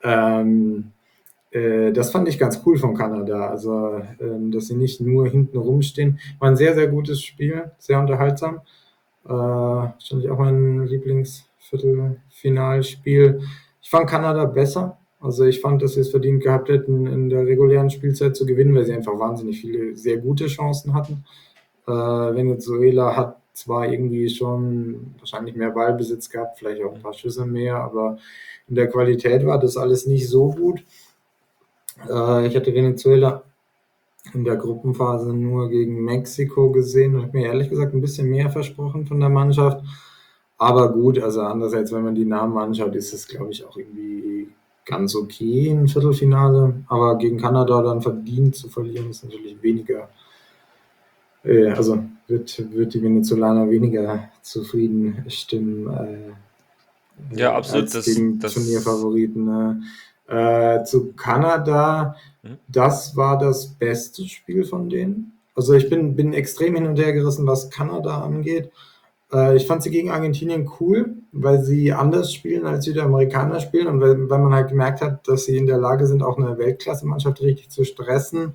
Das fand ich ganz cool von Kanada, also dass sie nicht nur hinten rumstehen. War ein sehr, sehr gutes Spiel, sehr unterhaltsam. Wahrscheinlich auch mein Lieblingsviertelfinalspiel. Ich fand Kanada besser. Also ich fand, dass sie es verdient gehabt hätten, in der regulären Spielzeit zu gewinnen, weil sie einfach wahnsinnig viele sehr gute Chancen hatten. Venezuela hat zwar irgendwie schon wahrscheinlich mehr Ballbesitz gehabt, vielleicht auch ein paar Schüsse mehr, aber in der Qualität war das alles nicht so gut. Ich hatte Venezuela in der Gruppenphase nur gegen Mexiko gesehen und habe mir ehrlich gesagt ein bisschen mehr versprochen von der Mannschaft. Aber gut, also andererseits, wenn man die Namen anschaut, ist es, glaube ich, auch irgendwie ganz okay im Viertelfinale. Aber gegen Kanada dann verdient zu verlieren, ist natürlich weniger, also wird die Venezolaner weniger zufrieden stimmen Ja, absolut. als gegen Turnierfavoriten. Zu Kanada, das war das beste Spiel von denen. Also ich bin extrem hin und her gerissen, was Kanada angeht. Ich fand sie gegen Argentinien cool, weil sie anders spielen als Südamerikaner spielen und weil man halt gemerkt hat, dass sie in der Lage sind, auch eine Weltklasse-Mannschaft richtig zu stressen.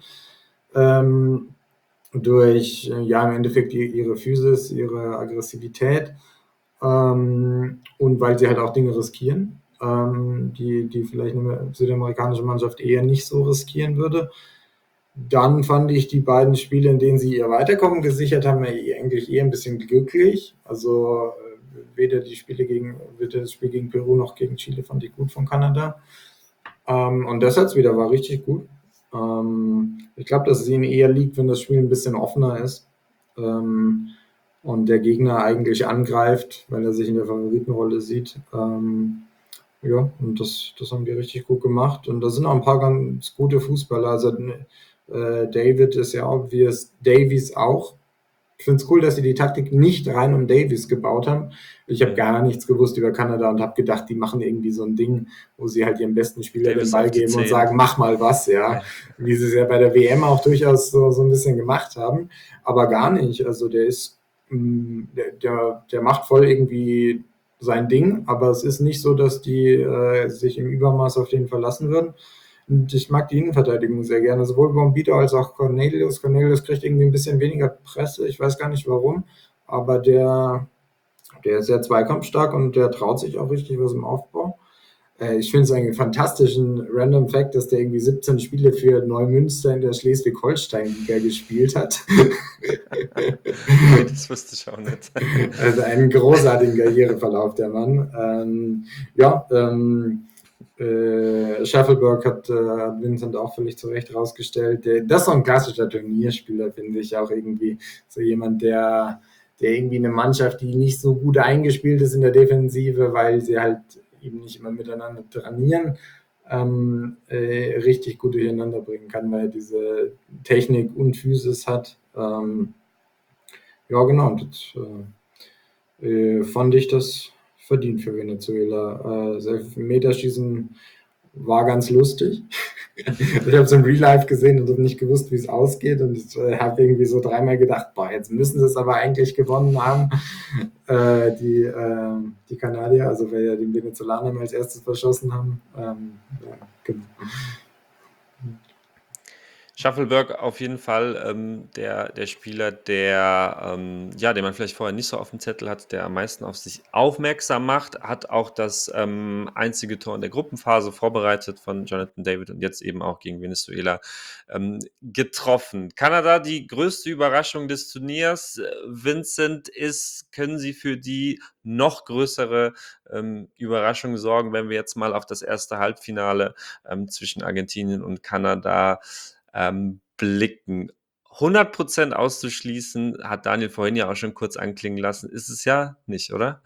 Durch, ja, im Endeffekt ihre Physis, ihre Aggressivität und weil sie halt auch Dinge riskieren, die vielleicht eine südamerikanische Mannschaft eher nicht so riskieren würde. Dann fand ich die beiden Spiele, in denen sie ihr Weiterkommen gesichert haben, eigentlich eher ein bisschen glücklich. Also weder das Spiel gegen Peru noch gegen Chile fand ich gut von Kanada. Und das jetzt wieder war richtig gut. Ich glaube, dass es ihnen eher liegt, wenn das Spiel ein bisschen offener ist und der Gegner eigentlich angreift, weil er sich in der Favoritenrolle sieht. Ja, und das haben die richtig gut gemacht. Und da sind auch ein paar ganz gute Fußballer. Also David ist ja obvious, Davies auch. Ich finde es cool, dass sie die Taktik nicht rein um Davies gebaut haben. Ich habe gar nichts gewusst über Kanada und habe gedacht, die machen irgendwie so ein Ding, wo sie halt ihrem besten Spieler Davis den Ball auf die geben und 10. sagen, mach mal was, ja. Wie sie es ja bei der WM auch durchaus so ein bisschen gemacht haben. Aber gar nicht. Also der ist, der macht voll irgendwie sein Ding, aber es ist nicht so, dass die sich im Übermaß auf den verlassen würden. Und ich mag die Innenverteidigung sehr gerne, sowohl Bombito als auch Cornelius. Cornelius kriegt irgendwie ein bisschen weniger Presse, ich weiß gar nicht warum, aber der ist sehr zweikampfstark und der traut sich auch richtig was im Aufbau. Ich finde es einen fantastischen Random Fact, dass der irgendwie 17 Spiele für Neumünster in der Schleswig-Holstein-Liga gespielt hat. Das wusste ich auch nicht. Also einen großartigen Karriereverlauf, der Mann. Schaffelberg hat Vincent auch völlig zu Recht rausgestellt. Das ist so ein klassischer Turnierspieler, finde ich. Auch irgendwie so jemand, der irgendwie eine Mannschaft, die nicht so gut eingespielt ist in der Defensive, weil sie halt eben nicht immer miteinander trainieren, richtig gut durcheinander bringen kann, weil er diese Technik und Physis hat. Ja, genau. Und fand ich das verdient für Venezuela. Das Elfmeterschießen war ganz lustig. Ich habe es im Real Life gesehen und habe nicht gewusst, wie es ausgeht. Und ich habe irgendwie so dreimal gedacht, boah, jetzt müssen sie es aber eigentlich gewonnen haben, die Kanadier, also weil ja die Venezolaner als erstes verschossen haben. Ja, genau. Schaffelberg auf jeden Fall der Spieler, den man vielleicht vorher nicht so auf dem Zettel hat, der am meisten auf sich aufmerksam macht, hat auch das einzige Tor in der Gruppenphase vorbereitet von Jonathan David und jetzt eben auch gegen Venezuela getroffen. Kanada, die größte Überraschung des Turniers. Vincent, können Sie für die noch größere Überraschung sorgen, wenn wir jetzt mal auf das erste Halbfinale zwischen Argentinien und Kanada blicken. 100% auszuschließen, hat Daniel vorhin ja auch schon kurz anklingen lassen, ist es ja nicht, oder?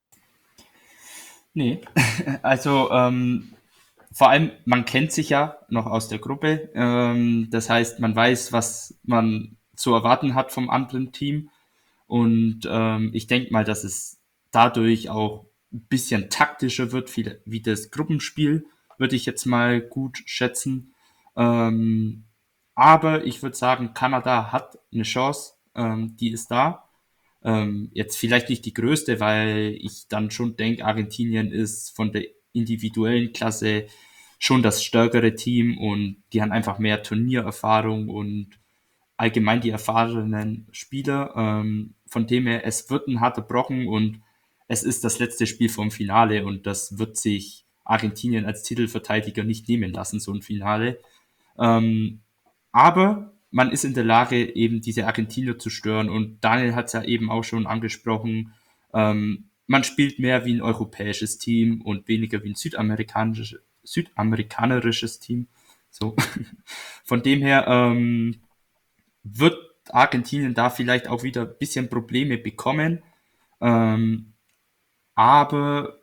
Nee, also vor allem, man kennt sich ja noch aus der Gruppe. Das heißt, man weiß, was man zu erwarten hat vom anderen Team. Und ich denke mal, dass es dadurch auch ein bisschen taktischer wird, wie das Gruppenspiel, würde ich jetzt mal gut schätzen. Aber ich würde sagen, Kanada hat eine Chance, die ist da. Jetzt vielleicht nicht die größte, weil ich dann schon denke, Argentinien ist von der individuellen Klasse schon das stärkere Team und die haben einfach mehr Turniererfahrung und allgemein die erfahrenen Spieler. Von dem her, es wird ein harter Brocken und es ist das letzte Spiel vom Finale und das wird sich Argentinien als Titelverteidiger nicht nehmen lassen, so ein Finale. Aber man ist in der Lage, eben diese Argentinier zu stören. Und Daniel hat es ja eben auch schon angesprochen. Man spielt mehr wie ein europäisches Team und weniger wie ein südamerikanerisches Team. So. Von dem her wird Argentinien da vielleicht auch wieder ein bisschen Probleme bekommen. Aber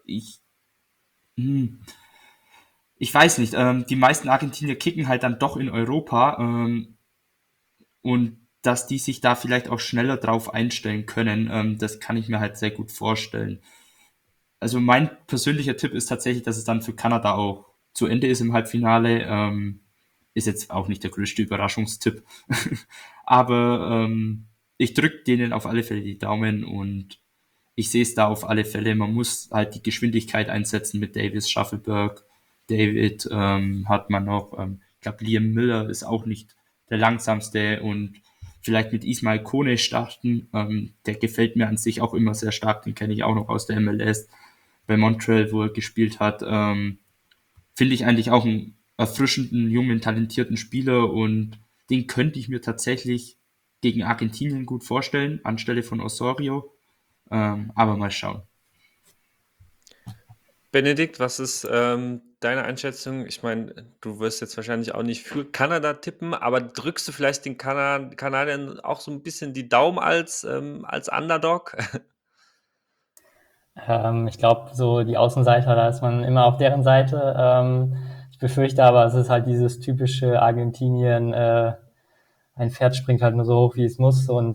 ich weiß nicht, die meisten Argentinier kicken halt dann doch in Europa und dass die sich da vielleicht auch schneller drauf einstellen können, das kann ich mir halt sehr gut vorstellen. Also mein persönlicher Tipp ist tatsächlich, dass es dann für Kanada auch zu Ende ist im Halbfinale. Ist jetzt auch nicht der größte Überraschungstipp. Aber ich drücke denen auf alle Fälle die Daumen und ich sehe es da auf alle Fälle. Man muss halt die Geschwindigkeit einsetzen mit Davis, Schaffelberg, David hat man noch. Ich glaube, Liam Miller ist auch nicht der langsamste und vielleicht mit Ismail Kone starten. Der gefällt mir an sich auch immer sehr stark. Den kenne ich auch noch aus der MLS bei Montreal, wo er gespielt hat. Finde ich eigentlich auch einen erfrischenden, jungen, talentierten Spieler und den könnte ich mir tatsächlich gegen Argentinien gut vorstellen, anstelle von Osorio. Aber mal schauen. Benedikt, was ist deine Einschätzung? Ich meine, du wirst jetzt wahrscheinlich auch nicht für Kanada tippen, aber drückst du vielleicht den Kanadiern auch so ein bisschen die Daumen als Underdog? Ich glaube, so die Außenseiter, da ist man immer auf deren Seite. Ich befürchte aber, es ist halt dieses typische Argentinien, ein Pferd springt halt nur so hoch, wie es muss. Und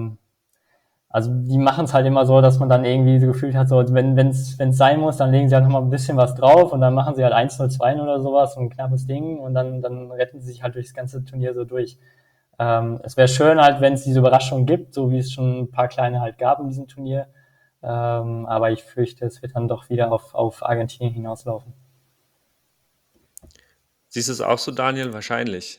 also die machen es halt immer so, dass man dann irgendwie so gefühlt hat, so wenn es sein muss, dann legen sie halt nochmal ein bisschen was drauf und dann machen sie halt 1-0, 2-0 oder sowas, so ein knappes Ding und dann retten sie sich halt durchs ganze Turnier so durch. Es wäre schön halt, wenn es diese Überraschung gibt, so wie es schon ein paar kleine halt gab in diesem Turnier. Aber ich fürchte, es wird dann doch wieder auf Argentinien hinauslaufen. Siehst du es auch so, Daniel? Wahrscheinlich.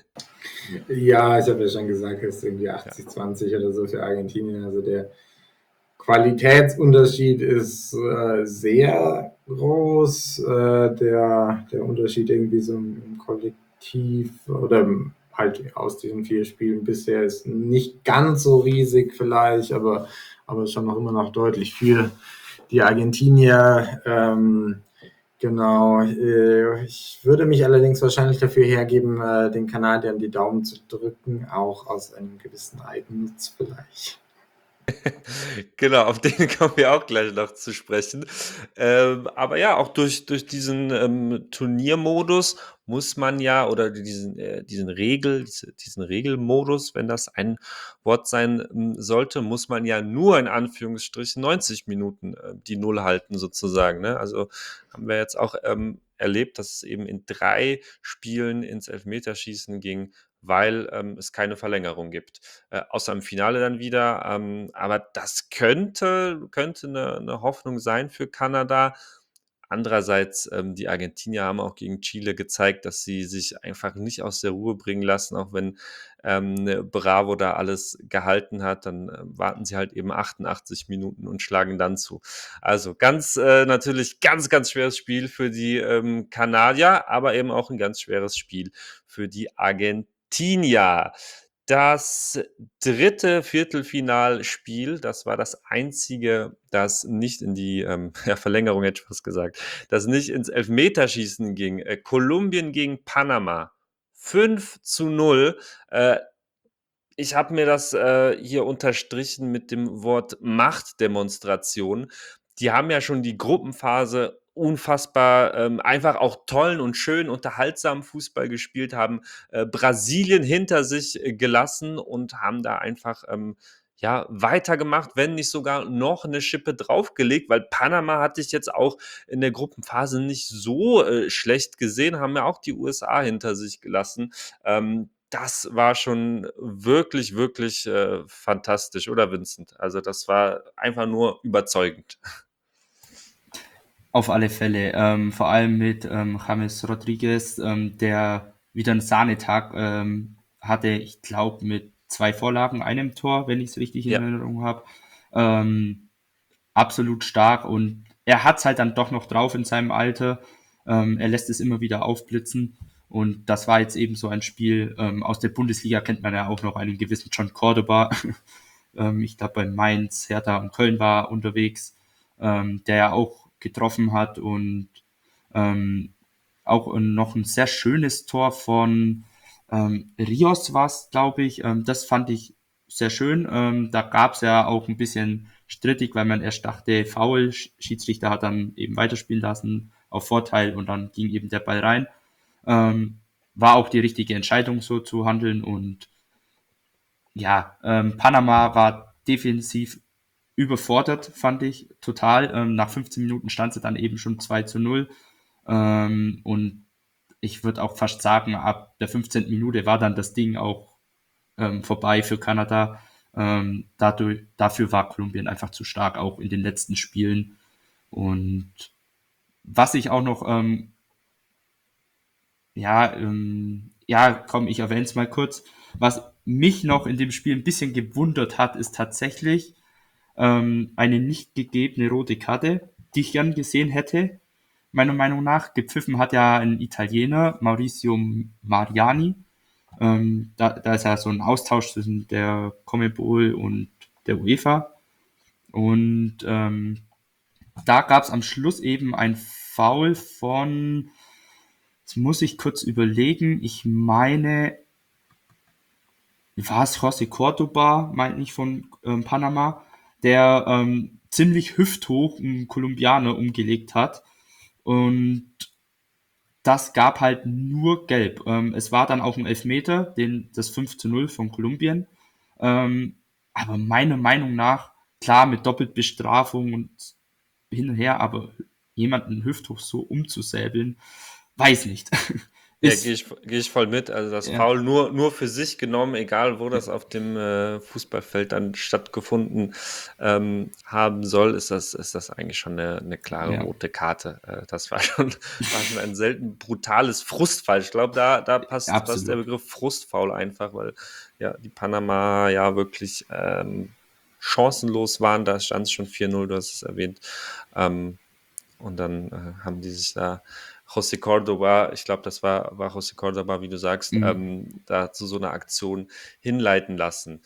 Ja, ich habe ja schon gesagt, es ist irgendwie Ja. 80-20 oder so für Argentinien. Also der Qualitätsunterschied ist sehr groß. Der Unterschied irgendwie so im Kollektiv oder halt aus diesen 4 Spielen bisher ist nicht ganz so riesig vielleicht, aber schon noch immer noch deutlich für die Argentinier. Genau. Ich würde mich allerdings wahrscheinlich dafür hergeben, den Kanadiern die Daumen zu drücken, auch aus einem gewissen Eigennutz vielleicht. Genau, auf den kommen wir auch gleich noch zu sprechen. Aber ja, auch durch diesen Turniermodus muss man ja, oder diesen Regelmodus, wenn das ein Wort sein sollte, muss man ja nur in Anführungsstrichen 90 Minuten die Null halten sozusagen. Ne? Also haben wir jetzt auch erlebt, dass es eben in 3 Spielen ins Elfmeterschießen ging, weil es keine Verlängerung gibt. Außer im Finale dann wieder. Aber das könnte eine Hoffnung sein für Kanada. Andererseits, die Argentinier haben auch gegen Chile gezeigt, dass sie sich einfach nicht aus der Ruhe bringen lassen, auch wenn Bravo da alles gehalten hat, dann warten sie halt eben 88 Minuten und schlagen dann zu. Also natürlich ganz schweres Spiel für die Kanadier, aber eben auch ein ganz schweres Spiel für die Argentinier. Das dritte Viertelfinalspiel, das war das einzige, das nicht in die ja, Verlängerung, hätte ich fast gesagt, das nicht ins Elfmeterschießen ging. Kolumbien gegen Panama. 5-0. Äh, Ich habe mir das hier unterstrichen mit dem Wort Machtdemonstration. Die haben ja schon die Gruppenphase unfassbar einfach auch tollen und schönen, unterhaltsamen Fußball gespielt, haben Brasilien hinter sich gelassen und haben da einfach ja, weitergemacht, wenn nicht sogar noch eine Schippe draufgelegt, weil Panama hatte ich jetzt auch in der Gruppenphase nicht so schlecht gesehen, haben ja auch die USA hinter sich gelassen. Das war schon wirklich fantastisch, oder Vincent? Also das war einfach nur überzeugend. Auf alle Fälle. Vor allem mit James Rodriguez, der wieder einen Sahnetag hatte, ich glaube, mit 2 Vorlagen, einem Tor, wenn ich es richtig in Ja, Erinnerung habe. Absolut stark und er hat es halt dann doch noch drauf in seinem Alter. Er lässt es immer wieder aufblitzen und das war jetzt eben so ein Spiel. Aus der Bundesliga kennt man ja auch noch einen gewissen John Cordoba. Ich glaube, bei Mainz, Hertha und Köln war unterwegs, der ja auch getroffen hat und auch noch ein sehr schönes Tor von Rios war es, glaube ich. Das fand ich sehr schön. Da gab es ja auch ein bisschen strittig, weil man erst dachte, Foul, Schiedsrichter hat dann eben weiterspielen lassen auf Vorteil und dann ging eben der Ball rein. War auch die richtige Entscheidung, so zu handeln und ja, Panama war defensiv überfordert, fand ich total. Nach 15 Minuten stand sie dann eben schon 2-0. Und ich würde auch fast sagen, ab der 15. Minute war dann das Ding auch vorbei für Kanada. Dafür war Kolumbien einfach zu stark, auch in den letzten Spielen. Und was ich auch noch, komm, ich erwähne es mal kurz. Was mich noch in dem Spiel ein bisschen gewundert hat, ist tatsächlich eine nicht gegebene rote Karte, die ich gern gesehen hätte. Meiner Meinung nach gepfiffen hat ja ein Italiener, Mauricio Mariani. Da ist ja so ein Austausch zwischen der CONMEBOL und der UEFA. Und da gab es am Schluss eben ein Foul von, jetzt muss ich kurz überlegen, ich meine, war es José Cordoba, meine ich, von Panama, der ziemlich hüfthoch einen Kolumbianer umgelegt hat. Und das gab halt nur Gelb. Es war dann auch ein Elfmeter, das 5:0 von Kolumbien. Aber meiner Meinung nach, klar, mit Doppelbestrafung und hin und her, aber jemanden hüfthoch so umzusäbeln, weiß nicht. Ja, Ist, gehe ich voll mit. Also das ja, Foul nur für sich genommen, egal wo das auf dem Fußballfeld dann stattgefunden haben soll, ist das eigentlich schon eine klare ja, rote Karte. Das war schon ein selten brutales Frustfoul. Ich glaube, da passt der absolut. Begriff Frustfoul einfach, weil ja die Panama ja wirklich chancenlos waren. Da stand es schon 4:0, du hast es erwähnt. Und dann haben die sich da José Cordoba, ich glaube, das war José Cordoba, wie du sagst, Mhm. da zu so einer Aktion hinleiten lassen.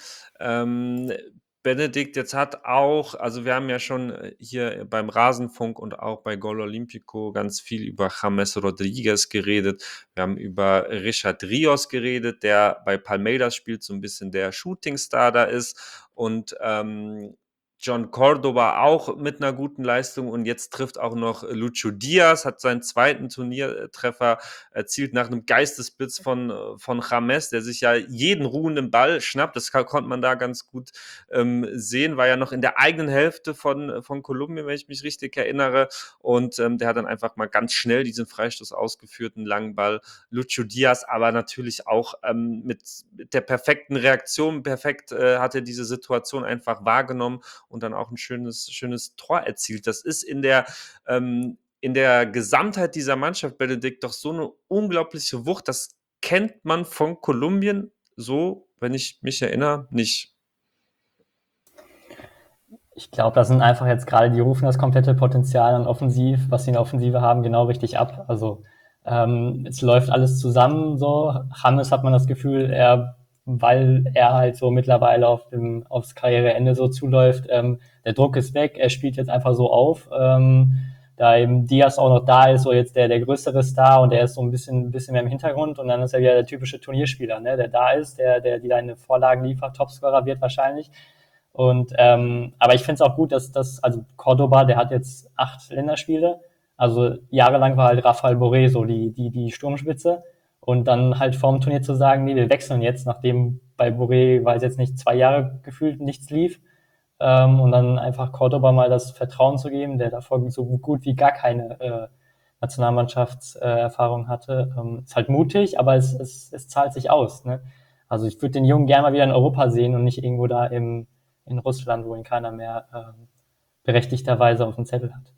Benedikt, jetzt hat auch, also wir haben ja schon hier beim Rasenfunk und auch bei Gol Olímpico ganz viel über James Rodriguez geredet. Wir haben über Richard Rios geredet, der bei Palmeiras spielt, so ein bisschen der Shootingstar da ist. Und John Cordoba auch mit einer guten Leistung und jetzt trifft auch noch Lucho Diaz, hat seinen zweiten Turniertreffer erzielt nach einem Geistesblitz von James, der sich ja jeden ruhenden Ball schnappt. Das konnte man da ganz gut sehen, war ja noch in der eigenen Hälfte von Kolumbien, wenn ich mich richtig erinnere. Und der hat dann einfach mal ganz schnell diesen Freistoß ausgeführt, einen langen Ball. Lucho Diaz aber natürlich auch mit der perfekten Reaktion, perfekt hat er diese Situation einfach wahrgenommen und dann auch ein schönes Tor erzielt. Das ist in der Gesamtheit dieser Mannschaft, Benedikt, doch so eine unglaubliche Wucht. Das kennt man von Kolumbien so, wenn ich mich erinnere, nicht. Ich glaube, das sind einfach jetzt gerade, die rufen das komplette Potenzial an Offensiv, was sie in der Offensive haben, genau richtig ab. Also es läuft alles zusammen so. James hat man das Gefühl, weil er halt so mittlerweile aufs Karriereende so zuläuft, der Druck ist weg, er spielt jetzt einfach so auf. Da eben Diaz auch noch da ist, so jetzt der größere Star und der ist so ein bisschen mehr im Hintergrund und dann ist er wieder der typische Turnierspieler, ne, der da ist, der die deine Vorlagen liefert, Topscorer wird wahrscheinlich. Und aber ich finde es auch gut, also Cordoba, der hat jetzt 8 Länderspiele. Also jahrelang war halt Rafael Borré so die Sturmspitze. Und dann halt vorm Turnier zu sagen, nee, wir wechseln jetzt, nachdem bei Borré, weil es jetzt nicht 2 Jahre gefühlt nichts lief. Und dann einfach Cordoba mal das Vertrauen zu geben, der davor so gut wie gar keine Nationalmannschaftserfahrung hatte. Ist halt mutig, aber es zahlt sich aus. Ne? Also ich würde den Jungen gerne mal wieder in Europa sehen und nicht irgendwo da in Russland, wo ihn keiner mehr berechtigterweise auf dem Zettel hat.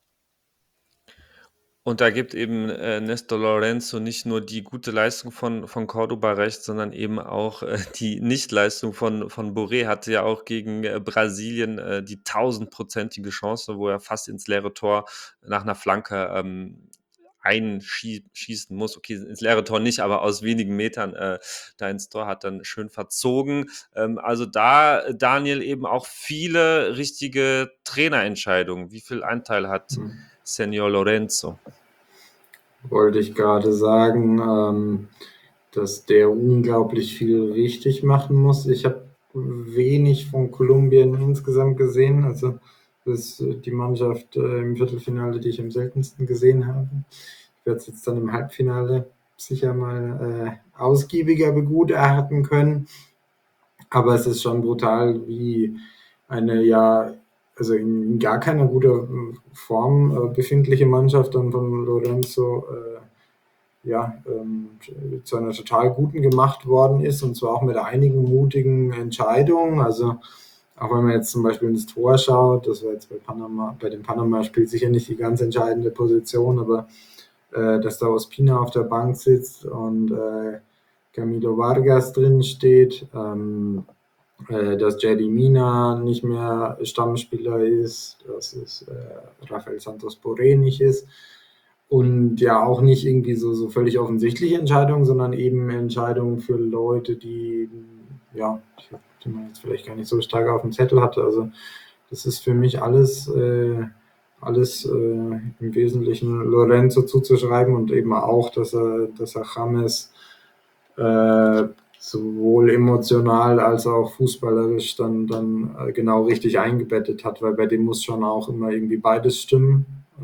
Und da gibt eben Nestor Lorenzo nicht nur die gute Leistung von Cordoba recht, sondern eben auch die Nichtleistung von Borré hatte ja auch gegen Brasilien die 1000-prozentige Chance, wo er fast ins leere Tor nach einer Flanke einschießen muss. Okay, ins leere Tor nicht, aber aus wenigen Metern da ins Tor hat dann schön verzogen. Also da, Daniel, eben auch viele richtige Trainerentscheidungen. Wie viel Anteil hat Senor Lorenzo? Wollte ich gerade sagen, dass der unglaublich viel richtig machen muss. Ich habe wenig von Kolumbien insgesamt gesehen. Also das ist die Mannschaft im Viertelfinale, die ich am seltensten gesehen habe. Ich werde es jetzt dann im Halbfinale sicher mal ausgiebiger begutachten können. Aber es ist schon brutal, wie eine also in gar keiner guten Form befindliche Mannschaft dann von Lorenzo zu einer total guten gemacht worden ist und zwar auch mit einigen mutigen Entscheidungen. Also auch wenn man jetzt zum Beispiel ins Tor schaut, das war jetzt bei dem Panama-Spiel sicher nicht die ganz entscheidende Position, aber dass da Ospina auf der Bank sitzt und Camilo Vargas drin steht, dass Jerry Mina nicht mehr Stammspieler ist, dass es Rafael Santos Borré nicht ist und ja auch nicht irgendwie so völlig offensichtliche Entscheidungen, sondern eben Entscheidungen für Leute, die man jetzt vielleicht gar nicht so stark auf dem Zettel hatte. Also das ist für mich alles alles im Wesentlichen Lorenzo zuzuschreiben und eben auch, dass er James sowohl emotional als auch fußballerisch dann genau richtig eingebettet hat, weil bei dem muss schon auch immer irgendwie beides stimmen.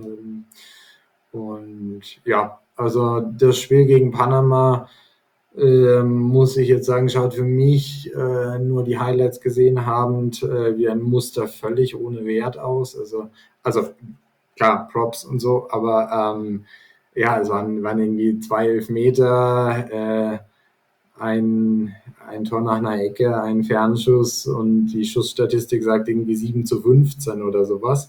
Und ja, also das Spiel gegen Panama, muss ich jetzt sagen, schaut für mich nur die Highlights gesehen habend wie ein Muster völlig ohne Wert aus. Also klar, Props und so, aber ja, es waren irgendwie 2 Elfmeter, ein Tor nach einer Ecke, ein Fernschuss und die Schussstatistik sagt irgendwie 7:15 oder sowas.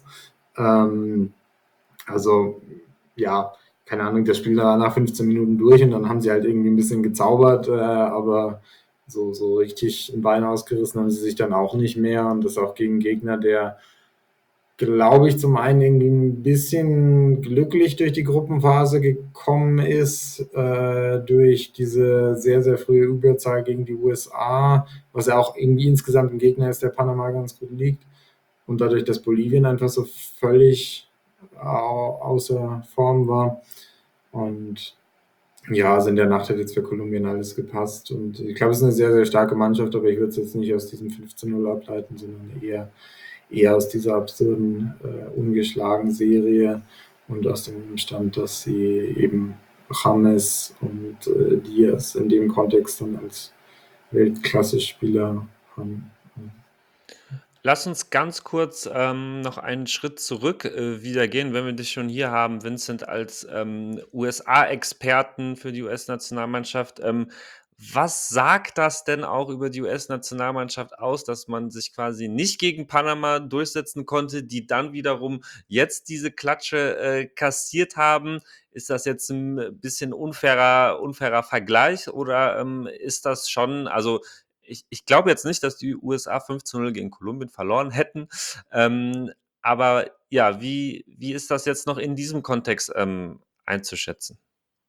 Also ja, keine Ahnung, das Spiel war nach 15 Minuten durch und dann haben sie halt irgendwie ein bisschen gezaubert, aber so richtig ein Bein ausgerissen haben sie sich dann auch nicht mehr und das auch gegen einen Gegner, der, glaube ich, zum einen irgendwie ein bisschen glücklich durch die Gruppenphase gekommen ist, durch diese sehr, sehr frühe Überzahl gegen die USA, was ja auch irgendwie insgesamt ein Gegner ist, der Panama ganz gut liegt. Und dadurch, dass Bolivien einfach so völlig außer Form war. Und ja, also in der Nacht hat jetzt für Kolumbien alles gepasst. Und ich glaube, es ist eine sehr, sehr starke Mannschaft, aber ich würde es jetzt nicht aus diesem 15:0 ableiten, sondern eher aus dieser absurden, ungeschlagen Serie und aus dem Umstand, dass sie eben James und Diaz in dem Kontext dann als Weltklasse-Spieler haben. Lass uns ganz kurz noch einen Schritt zurück wieder gehen, wenn wir dich schon hier haben, Vincent, als USA-Experten für die US-Nationalmannschaft. Was sagt das denn auch über die US-Nationalmannschaft aus, dass man sich quasi nicht gegen Panama durchsetzen konnte, die dann wiederum jetzt diese Klatsche kassiert haben? Ist das jetzt ein bisschen unfairer Vergleich oder ist das schon, also ich glaube jetzt nicht, dass die USA 15:0 gegen Kolumbien verloren hätten. Aber ja, wie ist das jetzt noch in diesem Kontext einzuschätzen?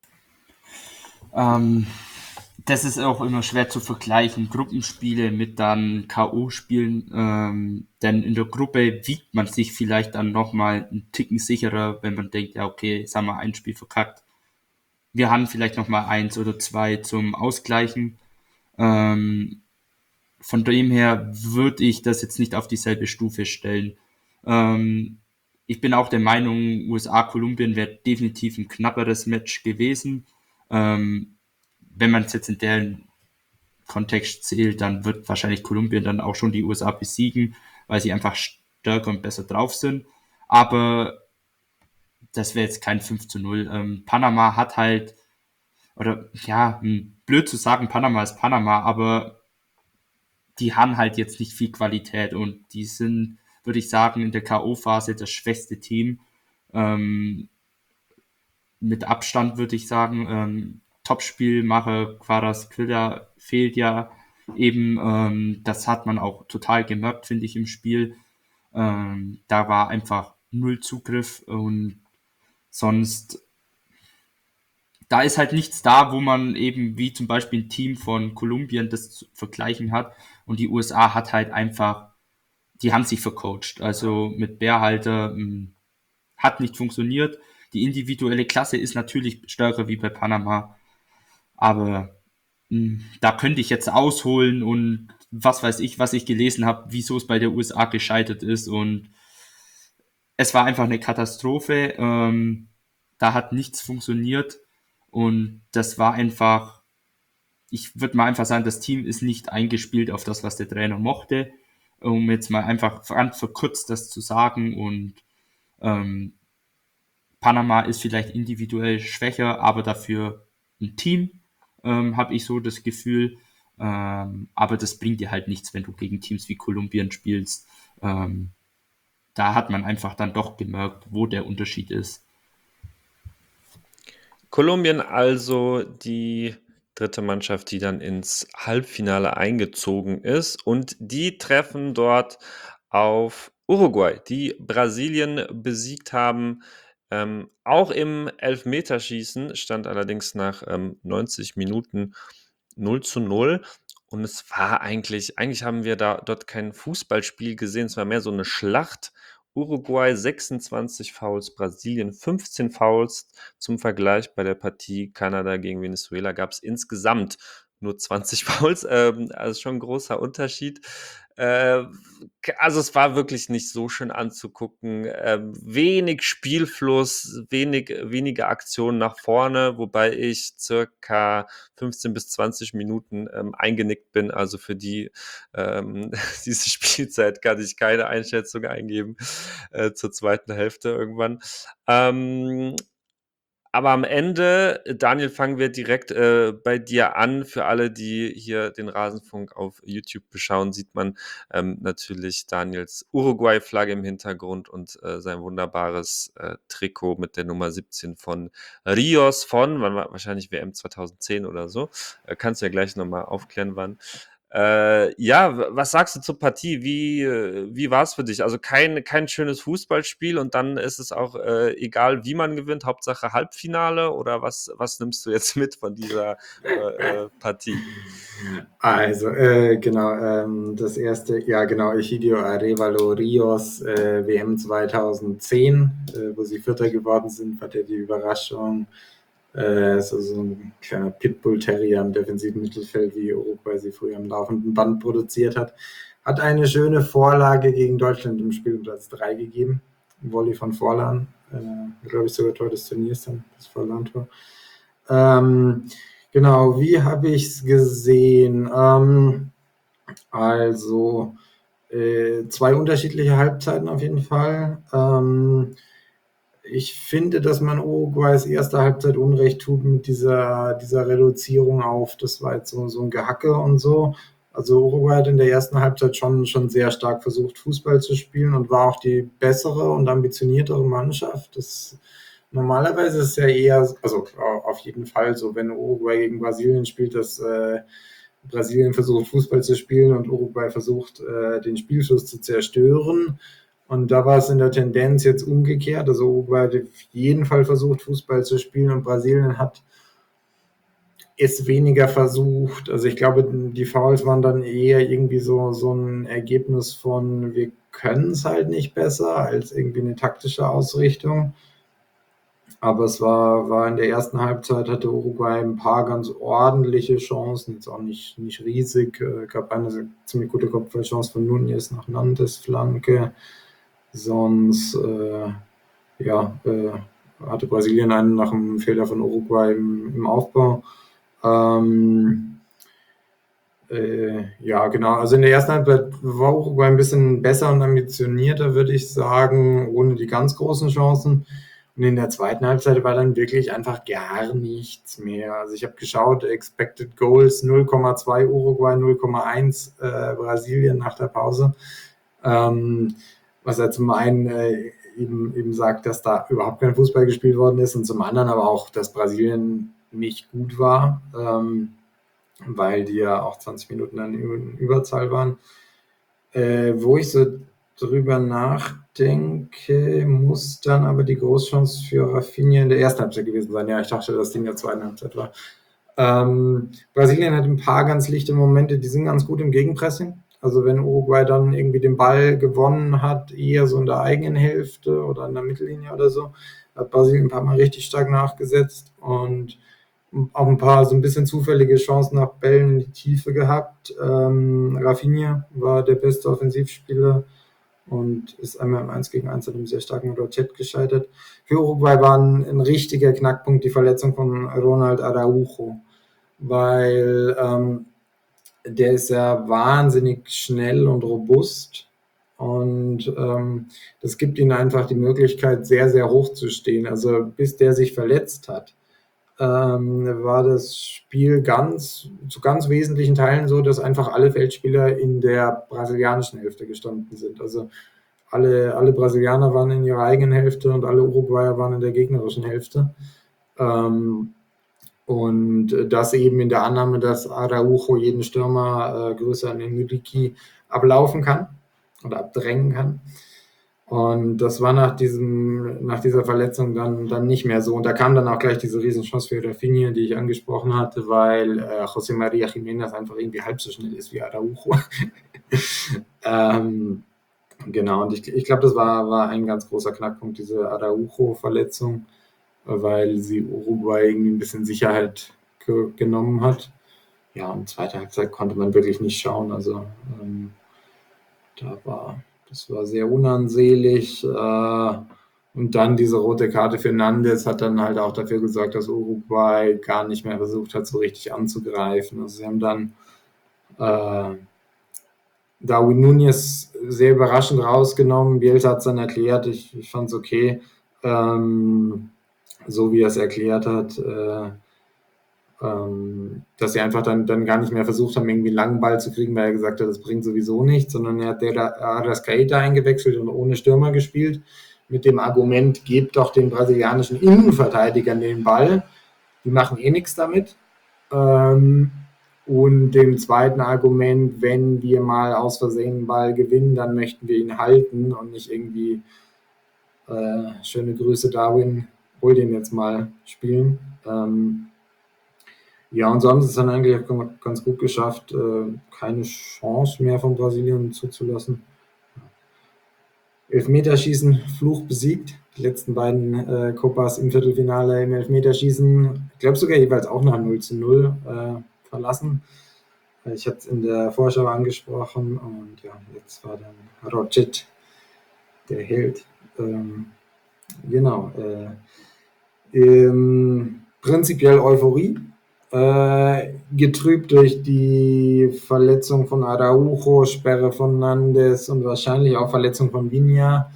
Das ist auch immer schwer zu vergleichen, Gruppenspiele mit dann K.O.-Spielen, denn in der Gruppe wiegt man sich vielleicht dann nochmal einen Ticken sicherer, wenn man denkt, ja okay, jetzt haben wir ein Spiel verkackt. Wir haben vielleicht nochmal 1 oder 2 zum Ausgleichen. Von dem her würde ich das jetzt nicht auf dieselbe Stufe stellen. Ich bin auch der Meinung, USA-Kolumbien wäre definitiv ein knapperes Match gewesen. Wenn man es jetzt in deren Kontext zählt, dann wird wahrscheinlich Kolumbien dann auch schon die USA besiegen, weil sie einfach stärker und besser drauf sind. Aber das wäre jetzt kein 5:0. Panama hat halt, oder ja, blöd zu sagen, Panama ist Panama, aber die haben halt jetzt nicht viel Qualität und die sind, würde ich sagen, in der K.O.-Phase das schwächste Team. Mit Abstand würde ich sagen, Topspielmacher Kvaratskhelia fehlt ja eben. Das hat man auch total gemerkt, finde ich, im Spiel. Da war einfach null Zugriff und sonst, da ist halt nichts da, wo man eben wie zum Beispiel ein Team von Kolumbien das zu vergleichen hat. Und die USA hat halt einfach, die haben sich vercoacht. Also mit Berhalter hat nicht funktioniert. Die individuelle Klasse ist natürlich stärker wie bei Panama. Aber da könnte ich jetzt ausholen und was weiß ich, was ich gelesen habe, wieso es bei der USA gescheitert ist. Und es war einfach eine Katastrophe. Da hat nichts funktioniert. Und das war einfach, ich würde mal einfach sagen, das Team ist nicht eingespielt auf das, was der Trainer mochte, um jetzt mal einfach ganz verkürzt das zu sagen. Und Panama ist vielleicht individuell schwächer, aber dafür ein Team, habe ich so das Gefühl. Aber das bringt dir halt nichts, wenn du gegen Teams wie Kolumbien spielst. Da hat man einfach dann doch gemerkt, wo der Unterschied ist. Kolumbien also die dritte Mannschaft, die dann ins Halbfinale eingezogen ist. Und die treffen dort auf Uruguay, die Brasilien besiegt haben. Auch im Elfmeterschießen stand allerdings nach 90 Minuten 0:0. Und es war eigentlich haben wir dort kein Fußballspiel gesehen, es war mehr so eine Schlacht Uruguay 26 Fouls, Brasilien 15 Fouls. Zum Vergleich, bei der Partie Kanada gegen Venezuela gab es insgesamt nur 20 Fouls, also schon ein großer Unterschied. Also es war wirklich nicht so schön anzugucken. Wenig Spielfluss, wenige Aktionen nach vorne, wobei ich circa 15 bis 20 Minuten eingenickt bin. Also für diese Spielzeit kann ich keine Einschätzung eingeben zur zweiten Hälfte irgendwann. Aber am Ende, Daniel, fangen wir direkt bei dir an. Für alle, die hier den Rasenfunk auf YouTube beschauen, sieht man natürlich Daniels Uruguay-Flagge im Hintergrund und sein wunderbares Trikot mit der Nummer 17 von Rios wann war wahrscheinlich WM 2010 oder so. Kannst du ja gleich nochmal aufklären, wann. Was sagst du zur Partie? Wie war es für dich? Also kein schönes Fußballspiel und dann ist es auch egal, wie man gewinnt, Hauptsache Halbfinale oder was nimmst du jetzt mit von dieser Partie? Also, genau, das erste, ja genau, Egidio Arévalo Rios, WM 2010, wo sie Vierter geworden sind, war der die Überraschung. So ein kleiner Pitbull-Terrier im defensiven Mittelfeld, wie Uruguay sie früher am laufenden Band produziert hat. Hat eine schöne Vorlage gegen Deutschland im Spielplatz 3 gegeben. Ein Volley von Forlan. Glaube ich sogar Tor des Turniers dann, das Forlan-Tor. Genau, wie habe ich es gesehen? Also 2 unterschiedliche Halbzeiten auf jeden Fall. Ich finde, dass man Uruguays erste Halbzeit Unrecht tut mit dieser Reduzierung auf, das war jetzt so ein Gehacke und so. Also Uruguay hat in der ersten Halbzeit schon sehr stark versucht, Fußball zu spielen und war auch die bessere und ambitioniertere Mannschaft. Normalerweise ist es ja eher, also auf jeden Fall so, wenn Uruguay gegen Brasilien spielt, dass Brasilien versucht, Fußball zu spielen und Uruguay versucht, den Spielfluss zu zerstören. Und da war es in der Tendenz jetzt umgekehrt. Also Uruguay hat auf jeden Fall versucht, Fußball zu spielen und Brasilien hat es weniger versucht. Also ich glaube, die Fouls waren dann eher irgendwie so ein Ergebnis von, wir können es halt nicht besser, als irgendwie eine taktische Ausrichtung. Aber es war in der ersten Halbzeit, hatte Uruguay ein paar ganz ordentliche Chancen, jetzt auch nicht riesig. Gab eine ziemlich gute Kopfballchance von Núñez nach Nantes Flanke. Sonst hatte Brasilien einen nach einem Fehler von Uruguay im Aufbau. Genau. Also in der ersten Halbzeit war Uruguay ein bisschen besser und ambitionierter, würde ich sagen, ohne die ganz großen Chancen. Und in der zweiten Halbzeit war dann wirklich einfach gar nichts mehr. Also ich habe geschaut, Expected Goals 0,2 Uruguay, 0,1 Brasilien nach der Pause. Was ja zum einen eben sagt, dass da überhaupt kein Fußball gespielt worden ist und zum anderen aber auch, dass Brasilien nicht gut war, weil die ja auch 20 Minuten dann in Überzahl waren. Wo ich so drüber nachdenke, muss dann aber die Großchance für Rafinha in der ersten Halbzeit gewesen sein. Ja, ich dachte, dass die in der zweiten Halbzeit war. Brasilien hat ein paar ganz lichte Momente, die sind ganz gut im Gegenpressing. Also wenn Uruguay dann irgendwie den Ball gewonnen hat, eher so in der eigenen Hälfte oder in der Mittellinie oder so, hat Brasilien ein paar Mal richtig stark nachgesetzt und auch ein paar so ein bisschen zufällige Chancen nach Bällen in die Tiefe gehabt. Rafinha war der beste Offensivspieler und ist einmal im 1 gegen 1 an einem sehr starken Rochette gescheitert. Für Uruguay war ein richtiger Knackpunkt die Verletzung von Ronald Araujo, weil der ist ja wahnsinnig schnell und robust und das gibt ihnen einfach die Möglichkeit, sehr, sehr hoch zu stehen. Also bis der sich verletzt hat, war das Spiel zu ganz wesentlichen Teilen so, dass einfach alle Feldspieler in der brasilianischen Hälfte gestanden sind. Also alle Brasilianer waren in ihrer eigenen Hälfte und alle Uruguayer waren in der gegnerischen Hälfte. Und das eben in der Annahme, dass Araujo jeden Stürmer größer an Enrique ablaufen kann oder abdrängen kann. Und das war nach dieser Verletzung dann nicht mehr so. Und da kam dann auch gleich diese Riesenchance für Rafinha, die ich angesprochen hatte, weil José María Giménez einfach irgendwie halb so schnell ist wie Araujo. Genau, und ich glaube, das war ein ganz großer Knackpunkt, diese Araujo-Verletzung, weil sie Uruguay irgendwie ein bisschen Sicherheit genommen hat. Ja, und zweite Halbzeit konnte man wirklich nicht schauen. Also das war sehr unansehlich. Und dann diese rote Karte für Nandes hat dann halt auch dafür gesorgt, dass Uruguay gar nicht mehr versucht hat, so richtig anzugreifen. Also sie haben dann Darwin Núñez sehr überraschend rausgenommen. Bielsa hat es dann erklärt. Ich fand es okay, so wie er es erklärt hat, dass sie einfach dann gar nicht mehr versucht haben, irgendwie einen langen Ball zu kriegen, weil er gesagt hat, das bringt sowieso nichts, sondern er hat Arrascaeta eingewechselt und ohne Stürmer gespielt. Mit dem Argument, gebt doch den brasilianischen Innenverteidigern den Ball. Die machen eh nichts damit. Und dem zweiten Argument, wenn wir mal aus Versehen einen Ball gewinnen, dann möchten wir ihn halten und nicht irgendwie schöne Grüße, Darwin, hol den jetzt mal spielen. Ja, und so haben sie es dann eigentlich ganz gut geschafft, keine Chance mehr von Brasilien zuzulassen. Elfmeterschießen, Fluch besiegt. Die letzten beiden Copas im Viertelfinale im Elfmeterschießen, ich glaube sogar jeweils auch nach 0:0 verlassen. Ich hatte es in der Vorschau angesprochen und ja, jetzt war dann Rochet der Held. Genau. Prinzipiell Euphorie. Getrübt durch die Verletzung von Araujo, Sperre von Nandes und wahrscheinlich auch Verletzung von Viña.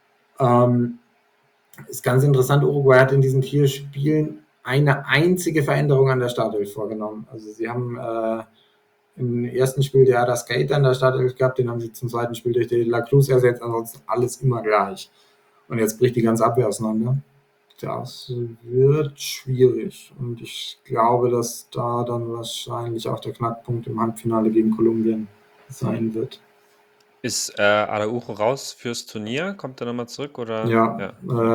Ist ganz interessant, Uruguay hat in diesen 4 Spielen eine einzige Veränderung an der Startelf vorgenommen. Also sie haben im ersten Spiel der Arrascaeta in der Startelf gehabt, den haben sie zum zweiten Spiel durch De La Cruz ersetzt, ansonsten alles immer gleich. Und jetzt bricht die ganze Abwehr auseinander. Das wird schwierig und ich glaube, dass da dann wahrscheinlich auch der Knackpunkt im Halbfinale gegen Kolumbien sein wird. Ist Araujo raus fürs Turnier? Kommt er nochmal zurück? Oder? Ja,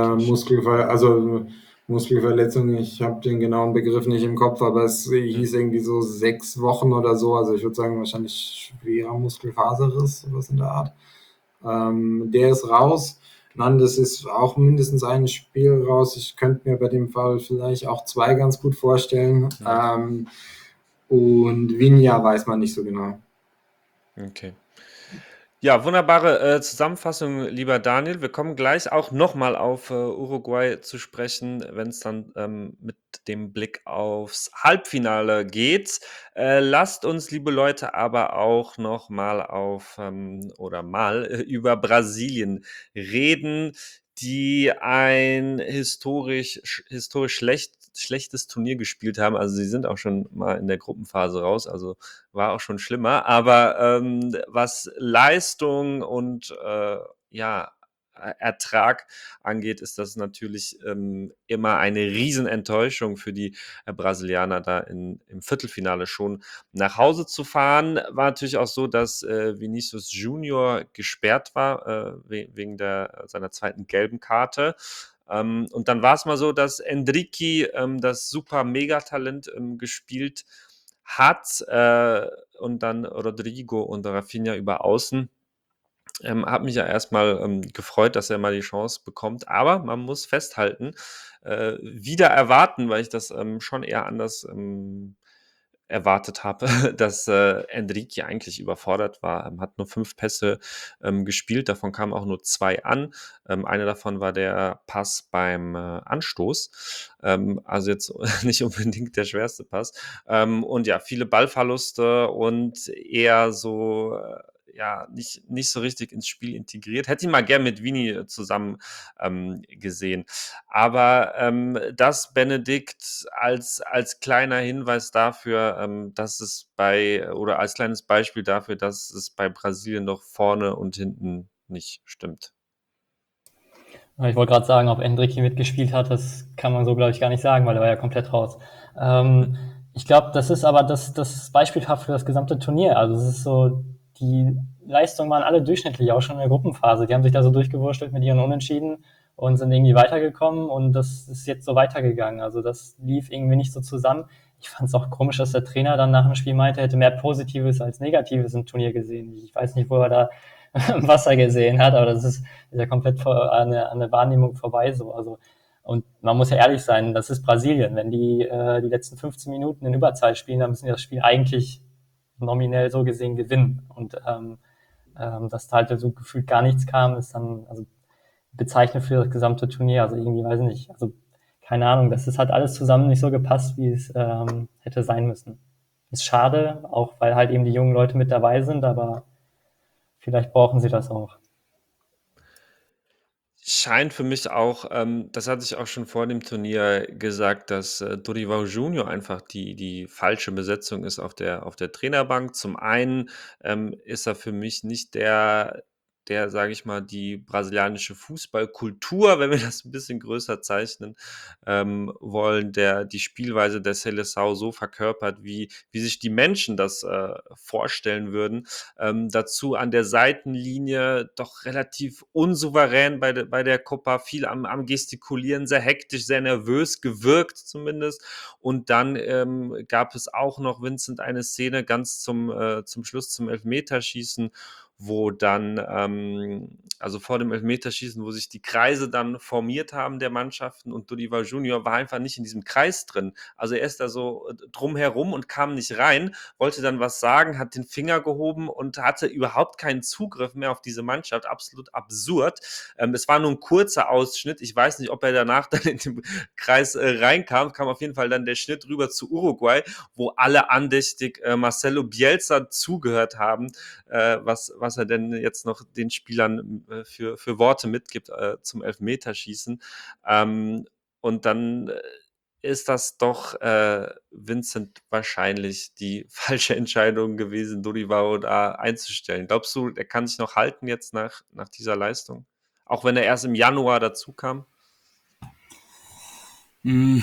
Muskelverletzung, ich habe den genauen Begriff nicht im Kopf, aber es hieß irgendwie so 6 Wochen oder so, also ich würde sagen wahrscheinlich schwerer Muskelfaserriss, sowas in der Art. Der ist raus. Nandes ist auch mindestens ein Spiel raus. Ich könnte mir bei dem Fall vielleicht auch 2 ganz gut vorstellen. Und Viña weiß man nicht so genau. Okay. Ja, wunderbare Zusammenfassung, lieber Daniel. Wir kommen gleich auch nochmal auf Uruguay zu sprechen, wenn es dann mit dem Blick aufs Halbfinale geht. Lasst uns, liebe Leute, aber auch nochmal über Brasilien reden, die ein historisch schlechtes Turnier gespielt haben. Also sie sind auch schon mal in der Gruppenphase raus, also war auch schon schlimmer. Aber was Leistung und Ertrag angeht, ist das natürlich immer eine Riesenenttäuschung für die Brasilianer, da im Viertelfinale schon nach Hause zu fahren. War natürlich auch so, dass Vinícius Junior gesperrt war wegen seiner zweiten gelben Karte. Und dann war es mal so, dass Endrique das super Megatalent gespielt hat und dann Rodrigo und Rafinha über Außen. Hat mich ja erstmal gefreut, dass er mal die Chance bekommt, aber man muss festhalten, wieder erwarten, weil ich das schon eher anders erwartet habe, dass Enrique eigentlich überfordert war. Hat nur 5 Pässe gespielt, davon kamen auch nur 2 an. Einer davon war der Pass beim Anstoß, also jetzt nicht unbedingt der schwerste Pass. Und ja, viele Ballverluste und eher so nicht so richtig ins Spiel integriert. Hätte ihn mal gern mit Vini zusammen gesehen. Aber das, Benedikt, als kleiner Hinweis dafür, dass es oder als kleines Beispiel dafür, dass es bei Brasilien noch vorne und hinten nicht stimmt. Ich wollte gerade sagen, ob Endrick hier mitgespielt hat, das kann man so, glaube ich, gar nicht sagen, weil er war ja komplett raus. Ich glaube, das ist aber das beispielhaft für das gesamte Turnier. Also es ist so, die Leistungen waren alle durchschnittlich, auch schon in der Gruppenphase. Die haben sich da so durchgewurschtelt mit ihren Unentschieden und sind irgendwie weitergekommen und das ist jetzt so weitergegangen. Also das lief irgendwie nicht so zusammen. Ich fand es auch komisch, dass der Trainer dann nach dem Spiel meinte, er hätte mehr Positives als Negatives im Turnier gesehen. Ich weiß nicht, wo er da im Wasser gesehen hat, aber ist ja komplett an der Wahrnehmung vorbei so. Also, und man muss ja ehrlich sein, das ist Brasilien. Wenn die letzten 15 Minuten in Überzahl spielen, dann müssen die das Spiel eigentlich nominell so gesehen gewinnen. Und dass da halt so gefühlt gar nichts kam, ist dann also bezeichnend für das gesamte Turnier. Also irgendwie, weiß ich nicht, also keine Ahnung, das hat alles zusammen nicht so gepasst, wie es hätte sein müssen. Ist schade, auch weil halt eben die jungen Leute mit dabei sind, aber vielleicht brauchen sie das auch. Scheint für mich auch, das hatte ich auch schon vor dem Turnier gesagt, dass Dorival Junior einfach die falsche Besetzung ist auf der Trainerbank. Zum einen ist er für mich nicht der, sage ich mal, die brasilianische Fußballkultur, wenn wir das ein bisschen größer zeichnen wollen, der die Spielweise der Seleção so verkörpert, wie sich die Menschen das vorstellen würden. Dazu an der Seitenlinie doch relativ unsouverän bei der Copa, viel am Gestikulieren, sehr hektisch, sehr nervös gewirkt zumindest. Und dann gab es auch noch, Vincent, eine Szene ganz zum Schluss, zum Elfmeterschießen, wo dann, also vor dem Elfmeterschießen, wo sich die Kreise dann formiert haben der Mannschaften und Dorival Junior war einfach nicht in diesem Kreis drin. Also er ist da so drumherum und kam nicht rein, wollte dann was sagen, hat den Finger gehoben und hatte überhaupt keinen Zugriff mehr auf diese Mannschaft. Absolut absurd. Es war nur ein kurzer Ausschnitt. Ich weiß nicht, ob er danach dann in den Kreis reinkam. Kam auf jeden Fall dann der Schnitt rüber zu Uruguay, wo alle andächtig Marcelo Bielsa zugehört haben, was er denn jetzt noch den Spielern für Worte mitgibt zum Elfmeterschießen. Und dann ist das doch, Vincent, wahrscheinlich die falsche Entscheidung gewesen, Dorival da einzustellen. Glaubst du, der kann sich noch halten jetzt nach dieser Leistung? Auch wenn er erst im Januar dazu kam? Mm,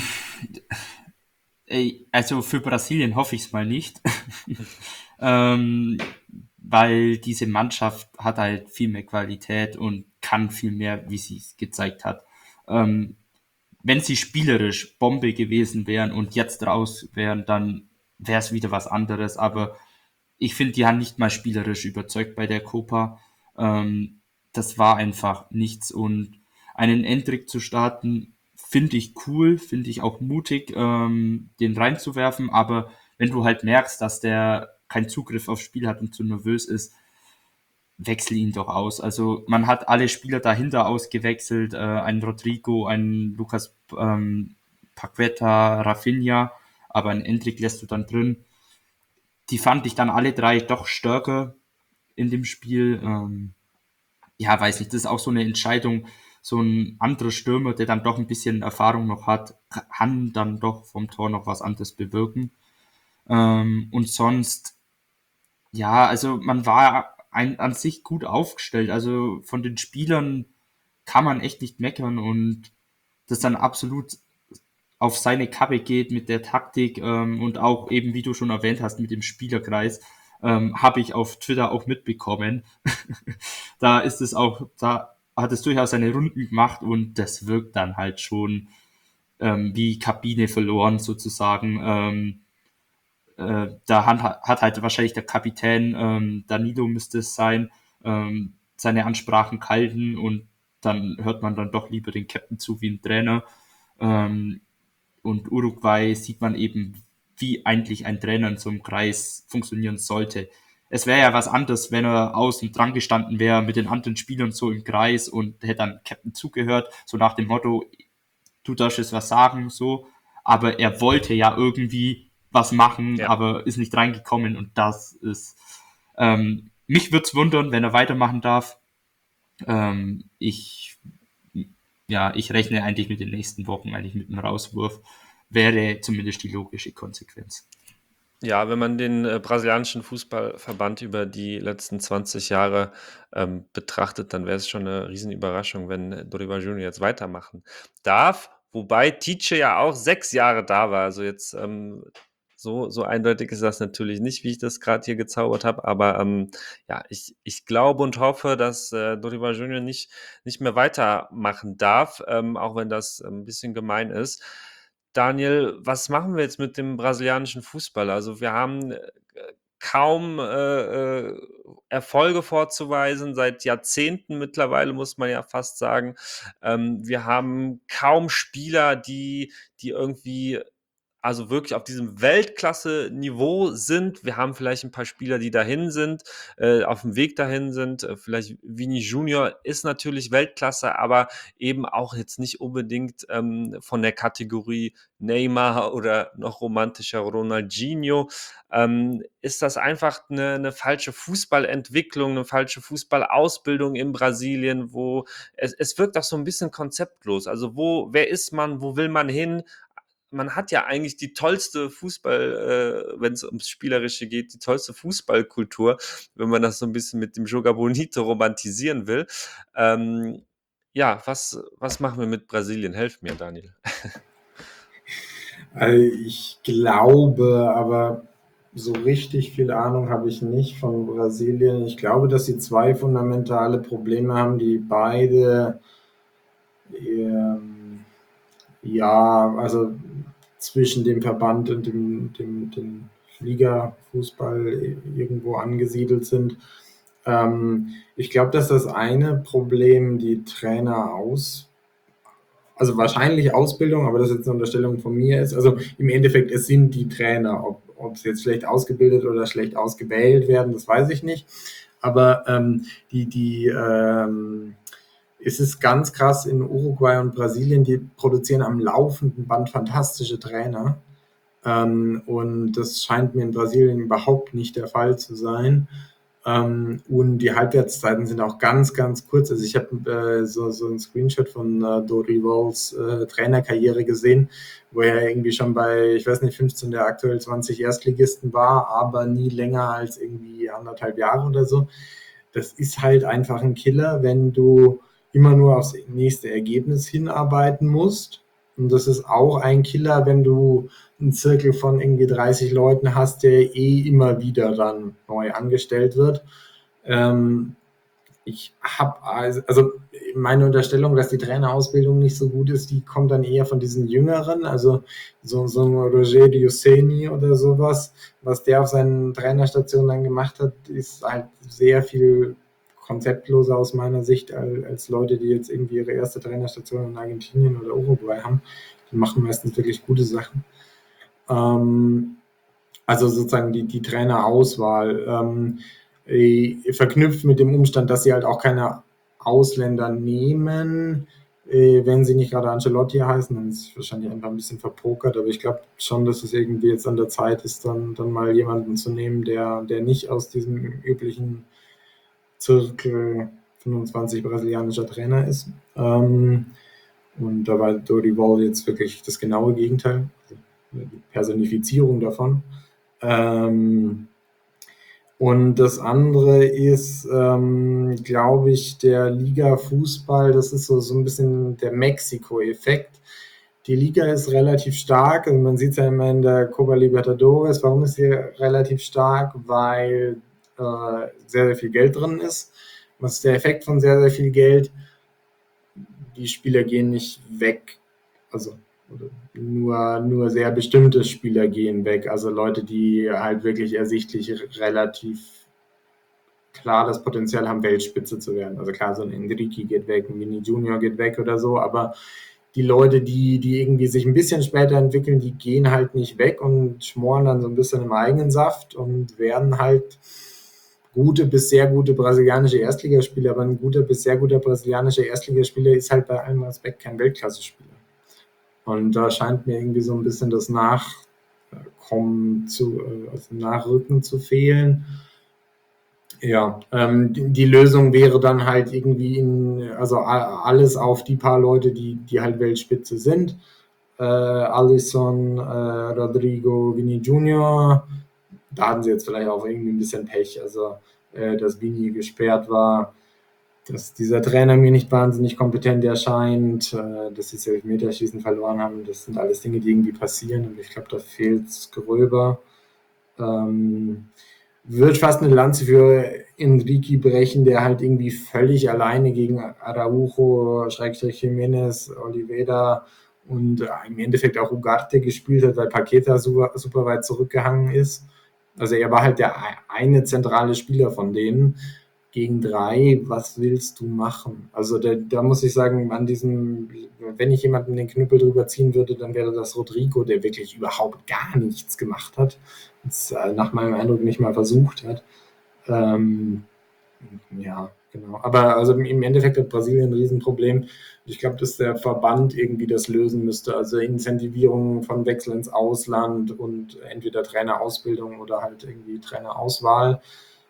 Also für Brasilien hoffe ich es mal nicht, ähm, weil diese Mannschaft hat halt viel mehr Qualität und kann viel mehr, wie sie es gezeigt hat. Ähm, Wenn sie spielerisch Bombe gewesen wären und jetzt raus wären, dann wäre es wieder was anderes. Aber ich finde, die haben nicht mal spielerisch überzeugt bei der Copa. Das war einfach nichts. Und einen Endrick zu starten, finde ich cool, finde ich auch mutig, den reinzuwerfen. Aber wenn du halt merkst, dass der keinen Zugriff aufs Spiel hat und zu nervös ist, wechsel ihn doch aus. Also man hat alle Spieler dahinter ausgewechselt, ein Rodrigo, ein Lucas Paqueta, Rafinha, aber ein Endrick lässt du dann drin. Die fand ich dann alle drei doch stärker in dem Spiel. Ja, weiß nicht, das ist auch so eine Entscheidung, so ein anderer Stürmer, der dann doch ein bisschen Erfahrung noch hat, kann dann doch vom Tor noch was anderes bewirken. Und sonst, ja, also man war an sich gut aufgestellt. Also von den Spielern kann man echt nicht meckern und das dann absolut auf seine Kappe geht mit der Taktik und auch eben, wie du schon erwähnt hast, mit dem Spielerkreis, habe ich auf Twitter auch mitbekommen. Da ist es auch, da hat es durchaus seine Runden gemacht und das wirkt dann halt schon wie Kabine verloren sozusagen. Da hat halt wahrscheinlich der Kapitän, Danilo müsste es sein, seine Ansprachen gehalten und dann hört man dann doch lieber den Captain zu wie ein Trainer. Und Uruguay sieht man eben, wie eigentlich ein Trainer in so einem Kreis funktionieren sollte. Es wäre ja was anderes, wenn er außen dran gestanden wäre mit den anderen Spielern so im Kreis und hätte dann Captain zugehört, so nach dem Motto, du darfst jetzt was sagen, so. Aber er wollte ja irgendwie was machen, Ja. aber ist nicht reingekommen und das ist, mich würde es wundern, wenn er weitermachen darf. Ich rechne eigentlich mit den nächsten Wochen eigentlich mit einem Rauswurf. Wäre zumindest die logische Konsequenz. Ja, wenn man den brasilianischen Fußballverband über die letzten 20 Jahre betrachtet, dann wäre es schon eine Riesenüberraschung, wenn Dorival Junior jetzt weitermachen darf. Wobei Tite ja auch 6 Jahre da war. Also jetzt so eindeutig ist das natürlich nicht, wie ich das gerade hier gezaubert habe. Aber ja, ich glaube und hoffe, dass Dorival Junior nicht mehr weitermachen darf, auch wenn das ein bisschen gemein ist. Daniel, was machen wir jetzt mit dem brasilianischen Fußball? Also wir haben kaum Erfolge vorzuweisen, seit Jahrzehnten mittlerweile, muss man ja fast sagen. Wir haben kaum Spieler, die irgendwie also wirklich auf diesem Weltklasse-Niveau sind. Wir haben vielleicht ein paar Spieler, die dahin sind, auf dem Weg dahin sind. Vielleicht Vini Junior ist natürlich Weltklasse, aber eben auch jetzt nicht unbedingt von der Kategorie Neymar oder noch romantischer Ronaldinho. Ist das einfach eine falsche Fußballentwicklung, eine falsche Fußballausbildung in Brasilien, wo es wirkt auch so ein bisschen konzeptlos. Also wer ist man, wo will man hin? Man hat ja eigentlich die tollste wenn es ums Spielerische geht, die tollste Fußballkultur, wenn man das so ein bisschen mit dem Joga Bonito romantisieren will. Ja, was machen wir mit Brasilien? Helf mir, Daniel. Also ich glaube, aber so richtig viel Ahnung habe ich nicht von Brasilien. Ich glaube, dass sie zwei fundamentale Probleme haben, die beide ja, also zwischen dem Verband und dem Liga-Fußball irgendwo angesiedelt sind. Ich glaube, dass das eine Problem die Trainer also wahrscheinlich Ausbildung, aber das jetzt eine Unterstellung von mir ist. Also im Endeffekt, es sind die Trainer. Ob sie jetzt schlecht ausgebildet oder schlecht ausgewählt werden, das weiß ich nicht. Aber es ist ganz krass in Uruguay und Brasilien, die produzieren am laufenden Band fantastische Trainer. Und das scheint mir in Brasilien überhaupt nicht der Fall zu sein. Und die Halbwertszeiten sind auch ganz, ganz kurz. Also ich habe so einen Screenshot von Dorivals Trainerkarriere gesehen, wo er irgendwie schon bei, ich weiß nicht, 15 der aktuell 20 Erstligisten war, aber nie länger als irgendwie 1,5 Jahre oder so. Das ist halt einfach ein Killer, wenn du immer nur aufs nächste Ergebnis hinarbeiten musst. Und das ist auch ein Killer, wenn du einen Zirkel von irgendwie 30 Leuten hast, der immer wieder dann neu angestellt wird. Ich habe also meine Unterstellung, dass die Trainerausbildung nicht so gut ist, die kommt dann eher von diesen Jüngeren, also so ein Roger Dioseni oder sowas, was der auf seinen Trainerstationen dann gemacht hat, ist halt sehr viel konzeptloser aus meiner Sicht als Leute, die jetzt irgendwie ihre erste Trainerstation in Argentinien oder Uruguay haben. Die machen meistens wirklich gute Sachen. Also sozusagen die Trainerauswahl. Verknüpft mit dem Umstand, dass sie halt auch keine Ausländer nehmen, wenn sie nicht gerade Ancelotti heißen, dann ist es wahrscheinlich einfach ein bisschen verpokert, aber ich glaube schon, dass es irgendwie jetzt an der Zeit ist, dann mal jemanden zu nehmen, der nicht aus diesem üblichen Zirkel 25 brasilianischer Trainer ist. Und da war Dorival jetzt wirklich das genaue Gegenteil, also die Personifizierung davon. Und das andere ist, glaube ich, der Liga-Fußball, das ist so ein bisschen der Mexiko-Effekt. Die Liga ist relativ stark, also man sieht es ja immer in der Copa Libertadores. Warum ist sie relativ stark? Weil sehr, sehr viel Geld drin ist. Was ist der Effekt von sehr, sehr viel Geld? Die Spieler gehen nicht weg, also nur sehr bestimmte Spieler gehen weg, also Leute, die halt wirklich ersichtlich relativ klar das Potenzial haben, Weltspitze zu werden. Also klar, so ein Enrique geht weg, ein Vini Junior geht weg oder so, aber die Leute, die irgendwie sich ein bisschen später entwickeln, die gehen halt nicht weg und schmoren dann so ein bisschen im eigenen Saft und werden halt gute bis sehr gute brasilianische Erstligaspieler, aber ein guter bis sehr guter brasilianischer Erstligaspieler ist halt bei allem Respekt kein Weltklasse-Spieler. Und da scheint mir irgendwie so ein bisschen das Nachrücken zu fehlen. Ja, die Lösung wäre dann halt irgendwie also alles auf die paar Leute, die halt Weltspitze sind. Alisson, Rodrigo, Vini Junior. Da hatten sie jetzt vielleicht auch irgendwie ein bisschen Pech. Also, dass Vini gesperrt war, dass dieser Trainer mir nicht wahnsinnig kompetent erscheint, dass sie das Elfmeterschießen verloren haben. Das sind alles Dinge, die irgendwie passieren. Und ich glaube, da fehlt es gröber. Wird fast eine Lanze für Enrique brechen, der halt irgendwie völlig alleine gegen Araujo, Jiménez, Oliveira und im Endeffekt auch Ugarte gespielt hat, weil Paqueta super weit zurückgehangen ist. Also er war halt der eine zentrale Spieler von denen. Gegen 3, was willst du machen? Also da muss ich sagen, wenn ich jemanden den Knüppel drüber ziehen würde, dann wäre das Rodrigo, der wirklich überhaupt gar nichts gemacht hat. Das nach meinem Eindruck nicht mal versucht hat. Ja, genau. Aber also im Endeffekt hat Brasilien ein Riesenproblem. Ich glaube, dass der Verband irgendwie das lösen müsste. Also Incentivierung von Wechsel ins Ausland und entweder Trainerausbildung oder halt irgendwie Trainerauswahl.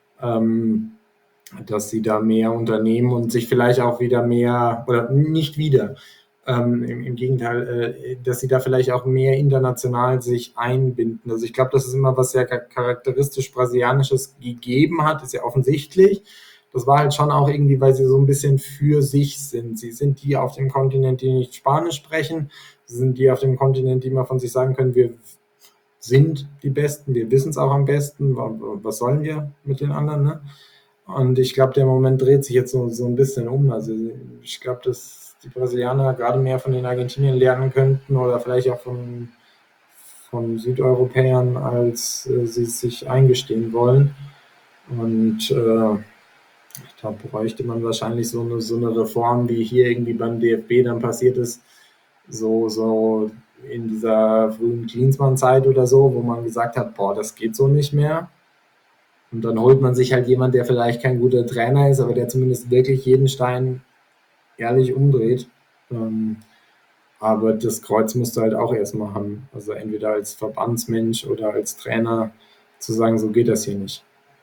Dass sie da mehr unternehmen und sich vielleicht auch wieder mehr, oder nicht wieder, im Gegenteil, dass sie da vielleicht auch mehr international sich einbinden. Also ich glaube, das ist immer was sehr charakteristisch Brasilianisches gegeben hat, ist ja offensichtlich. Das war halt schon auch irgendwie, weil sie so ein bisschen für sich sind. Sie sind die auf dem Kontinent, die nicht Spanisch sprechen. Sie sind die auf dem Kontinent, die immer von sich sagen können, wir sind die Besten, wir wissen es auch am besten. Was sollen wir mit den anderen, ne? Und ich glaube, der Moment dreht sich jetzt so ein bisschen um. Also ich glaube, dass die Brasilianer gerade mehr von den Argentiniern lernen könnten oder vielleicht auch von Südeuropäern, als sie es sich eingestehen wollen. Und da bräuchte man wahrscheinlich so eine Reform, wie hier irgendwie beim DFB dann passiert ist, so in dieser frühen Klinsmann-Zeit oder so, wo man gesagt hat, boah, das geht so nicht mehr. Und dann holt man sich halt jemand, der vielleicht kein guter Trainer ist, aber der zumindest wirklich jeden Stein ehrlich umdreht. Aber das Kreuz musst du halt auch erstmal haben. Also entweder als Verbandsmensch oder als Trainer zu sagen, so geht das hier nicht.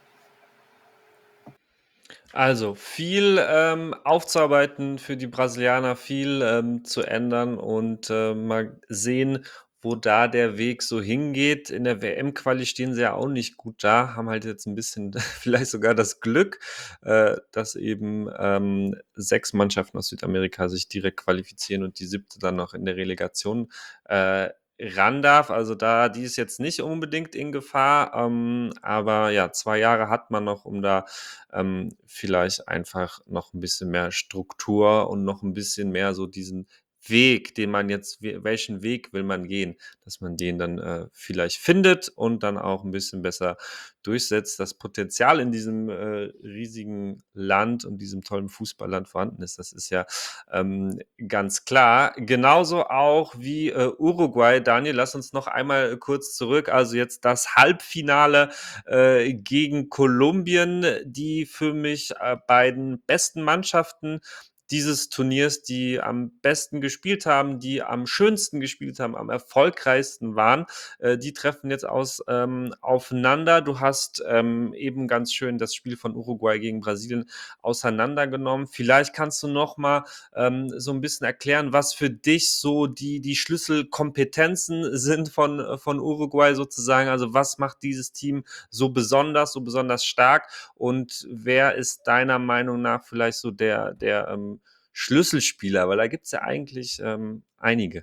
Also viel aufzuarbeiten für die Brasilianer, viel zu ändern und mal sehen, wo da der Weg so hingeht. In der WM-Quali stehen sie ja auch nicht gut da, haben halt jetzt ein bisschen vielleicht sogar das Glück, dass eben 6 Mannschaften aus Südamerika sich direkt qualifizieren und die 7. dann noch in der Relegation ran darf. Also die ist jetzt nicht unbedingt in Gefahr, aber ja, 2 Jahre hat man noch, um da vielleicht einfach noch ein bisschen mehr Struktur und noch ein bisschen mehr so diesen Weg, welchen Weg will man gehen, dass man den dann vielleicht findet und dann auch ein bisschen besser durchsetzt. Das Potenzial in diesem riesigen Land und diesem tollen Fußballland vorhanden ist, das ist ja ganz klar. Genauso auch wie Uruguay. Daniel, lass uns noch einmal kurz zurück. Also jetzt das Halbfinale gegen Kolumbien, die für mich beiden besten Mannschaften dieses Turniers, die am besten gespielt haben, die am schönsten gespielt haben, am erfolgreichsten waren. Die treffen jetzt aufeinander. Du hast eben ganz schön das Spiel von Uruguay gegen Brasilien auseinandergenommen. Vielleicht kannst du noch mal so ein bisschen erklären, was für dich so die Schlüsselkompetenzen sind von Uruguay sozusagen. Also was macht dieses Team so besonders stark und wer ist deiner Meinung nach vielleicht so der Schlüsselspieler? Weil da gibt es ja eigentlich einige.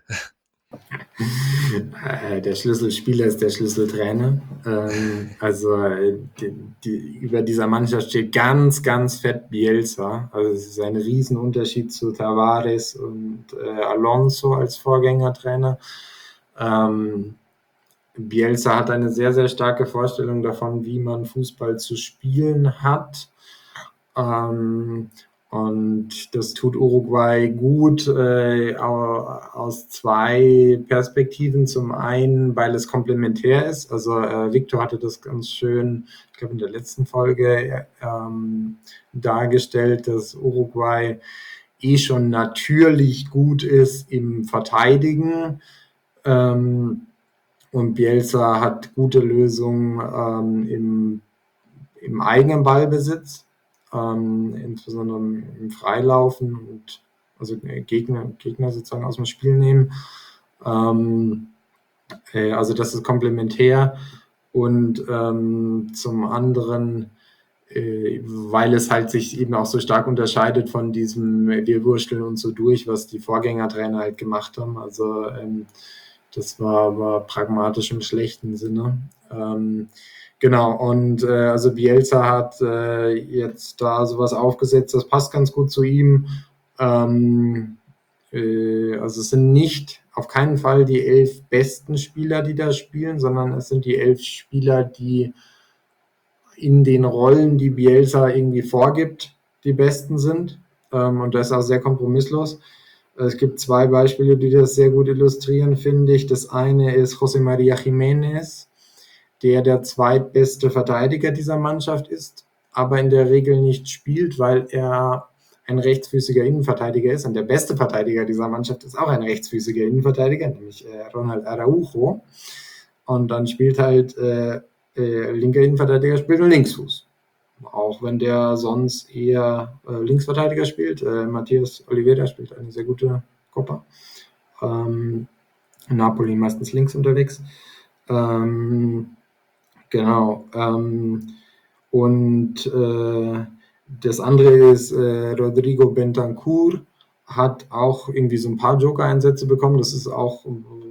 Der Schlüsselspieler ist der Schlüsseltrainer. Über dieser Mannschaft steht ganz, ganz fett Bielsa. Also es ist ein Riesenunterschied zu Tavares und Alonso als Vorgängertrainer. Bielsa hat eine sehr, sehr starke Vorstellung davon, wie man Fußball zu spielen hat. Und das tut Uruguay gut aus 2 Perspektiven. Zum einen, weil es komplementär ist. Also Victor hatte das ganz schön, ich glaube in der letzten Folge dargestellt, dass Uruguay schon natürlich gut ist im Verteidigen. Und Bielsa hat gute Lösungen im eigenen Ballbesitz. Insbesondere im Freilaufen und also Gegner sozusagen aus dem Spiel nehmen. Also das ist komplementär und zum anderen, weil es halt sich eben auch so stark unterscheidet von diesem wir wursteln uns so durch, was die Vorgängertrainer halt gemacht haben. Also das war pragmatisch im schlechten Sinne. Genau, und also Bielsa hat jetzt da sowas aufgesetzt, das passt ganz gut zu ihm. Also es sind nicht auf keinen Fall die 11 besten Spieler, die da spielen, sondern es sind die 11 Spieler, die in den Rollen, die Bielsa irgendwie vorgibt, die besten sind. Und das ist auch sehr kompromisslos. Es gibt 2 Beispiele, die das sehr gut illustrieren, finde ich. Das eine ist José María Jiménez, der zweitbeste Verteidiger dieser Mannschaft ist, aber in der Regel nicht spielt, weil er ein rechtsfüßiger Innenverteidiger ist. Und der beste Verteidiger dieser Mannschaft ist auch ein rechtsfüßiger Innenverteidiger, nämlich Ronald Araujo. Und dann spielt halt linker Innenverteidiger spielt ein Linksfuß. Auch wenn der sonst eher Linksverteidiger spielt. Matías Oliveira spielt eine sehr gute Copa. Napoli meistens links unterwegs. Genau. Und das andere ist Rodrigo Bentancur, hat auch irgendwie so ein paar Joker-Einsätze bekommen. Das ist auch,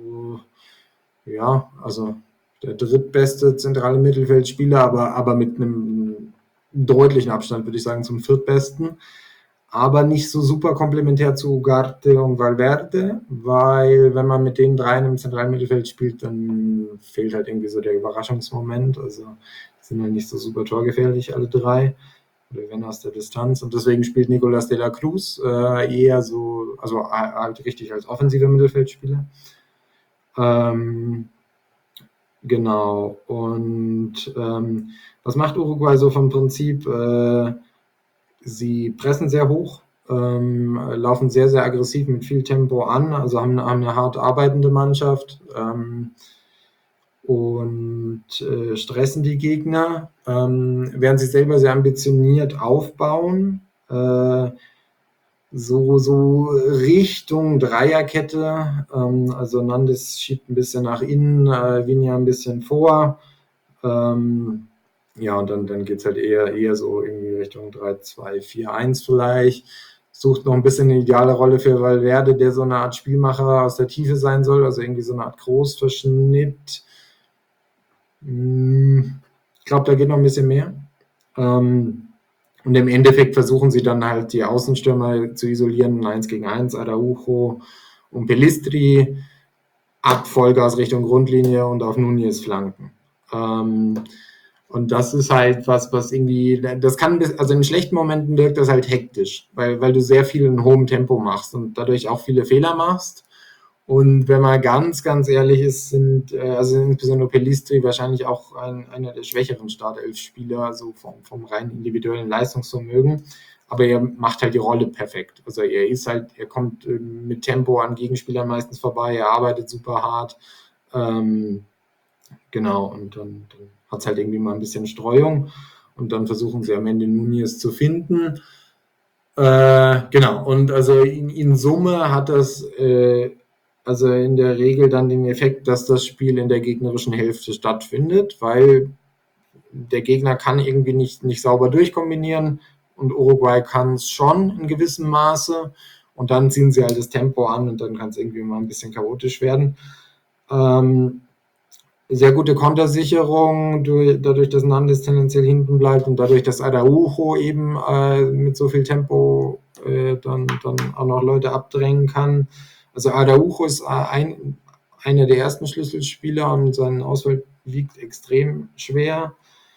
ja, also der drittbeste zentrale Mittelfeldspieler, aber mit einem deutlichen Abstand, würde ich sagen, zum viertbesten. Aber nicht so super komplementär zu Ugarte und Valverde, weil wenn man mit den dreien im zentralen Mittelfeld spielt, dann fehlt halt irgendwie so der Überraschungsmoment. Also sind halt nicht so super torgefährlich, alle 3. Oder wenn aus der Distanz. Und deswegen spielt Nicolas de la Cruz eher so, also halt richtig als offensiver Mittelfeldspieler. Genau. Und was macht Uruguay so vom Prinzip? Sie pressen sehr hoch, laufen sehr, sehr aggressiv mit viel Tempo an, also haben eine hart arbeitende Mannschaft und stressen die Gegner, während sie selber sehr ambitioniert aufbauen, so Richtung Dreierkette, also Nandes schiebt ein bisschen nach innen, Viña ein bisschen vor, ja, und dann geht es halt eher so irgendwie Richtung 3-2-4-1 vielleicht. Sucht noch ein bisschen eine ideale Rolle für Valverde, der so eine Art Spielmacher aus der Tiefe sein soll, also irgendwie so eine Art Großverschnitt. Ich glaube, da geht noch ein bisschen mehr. Und im Endeffekt versuchen sie dann halt die Außenstürmer zu isolieren, 1 gegen 1, Araujo und Pellistri, Abfolge aus Richtung Grundlinie und auf Núñez flanken. Und das ist halt was irgendwie, das kann, also in schlechten Momenten wirkt das halt hektisch, weil du sehr viel in hohem Tempo machst und dadurch auch viele Fehler machst. Und wenn man ganz, ganz ehrlich ist, sind also insbesondere Pellistri wahrscheinlich auch einer der schwächeren Startelf-Spieler, so vom rein individuellen Leistungsvermögen. Aber er macht halt die Rolle perfekt. Also er kommt mit Tempo an Gegenspielern meistens vorbei, er arbeitet super hart. Genau, und dann hat es halt irgendwie mal ein bisschen Streuung und dann versuchen sie am Ende Núñez zu finden. Genau, und also in Summe hat das also in der Regel dann den Effekt, dass das Spiel in der gegnerischen Hälfte stattfindet, weil der Gegner kann irgendwie nicht sauber durchkombinieren und Uruguay kann es schon in gewissem Maße und dann ziehen sie halt das Tempo an und dann kann es irgendwie mal ein bisschen chaotisch werden. Sehr gute Kontersicherung, dadurch, dass Nandes tendenziell hinten bleibt und dadurch, dass Araujo eben mit so viel Tempo dann auch noch Leute abdrängen kann. Also Araujo ist einer der ersten Schlüsselspieler und sein Ausfall wiegt extrem schwer.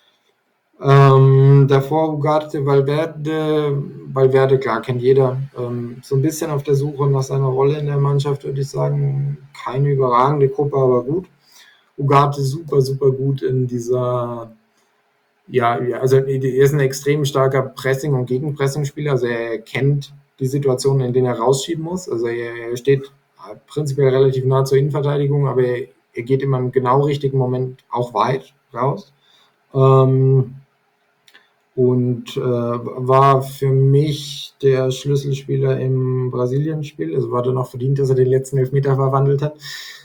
Davor Ugarte, Valverde, klar, kennt jeder. So ein bisschen auf der Suche nach seiner Rolle in der Mannschaft, würde ich sagen. Keine überragende Gruppe, aber gut. Ugarte super, super gut in dieser, ja, also er ist ein extrem starker Pressing- und Gegenpressing-Spieler, also er kennt die Situationen, in denen er rausschieben muss, also er steht prinzipiell relativ nah zur Innenverteidigung, aber er geht immer im genau richtigen Moment auch weit raus und war für mich der Schlüsselspieler im Brasilien-Spiel, also war dann auch verdient, dass er den letzten Elfmeter verwandelt hat.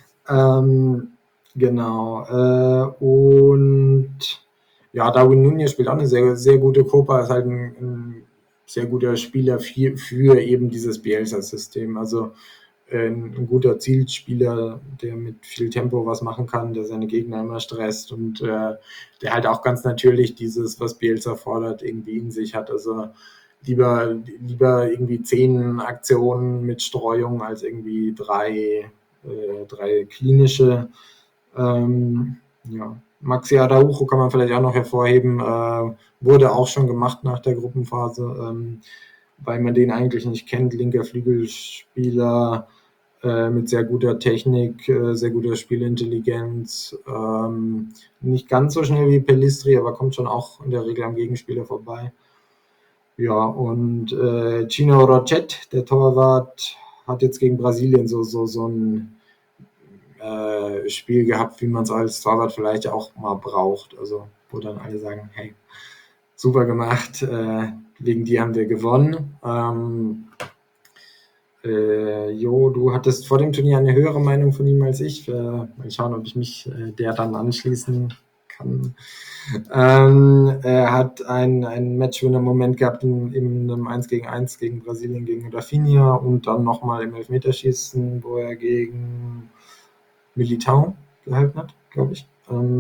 Genau. Und ja, Darwin Núñez spielt auch eine sehr, sehr gute Copa, ist halt ein sehr guter Spieler für eben dieses Bielsa-System. Also ein guter Zielspieler, der mit viel Tempo was machen kann, der seine Gegner immer stresst und der halt auch ganz natürlich dieses, was Bielsa fordert, irgendwie in sich hat. Also lieber irgendwie 10 Aktionen mit Streuung als irgendwie drei klinische. Ja. Maxi Araujo kann man vielleicht auch noch hervorheben, wurde auch schon gemacht nach der Gruppenphase, weil man den eigentlich nicht kennt. Linker Flügelspieler mit sehr guter Technik, sehr guter Spielintelligenz. Nicht ganz so schnell wie Pellistri, aber kommt schon auch in der Regel am Gegenspieler vorbei. Ja, und Chino Rochet, der Torwart, hat jetzt gegen Brasilien so ein Spiel gehabt, wie man es als Torwart vielleicht auch mal braucht. Also, wo dann alle sagen, hey, super gemacht, wegen dir haben wir gewonnen. Du hattest vor dem Turnier eine höhere Meinung von ihm als ich. Mal schauen, ob ich mich der dann anschließen kann. Er hat einen Matchwinner-Moment gehabt in einem 1-gegen-1 gegen Brasilien, gegen Rafinha und dann nochmal im Elfmeterschießen, wo er gegen Militao gehalten hat, glaube ich.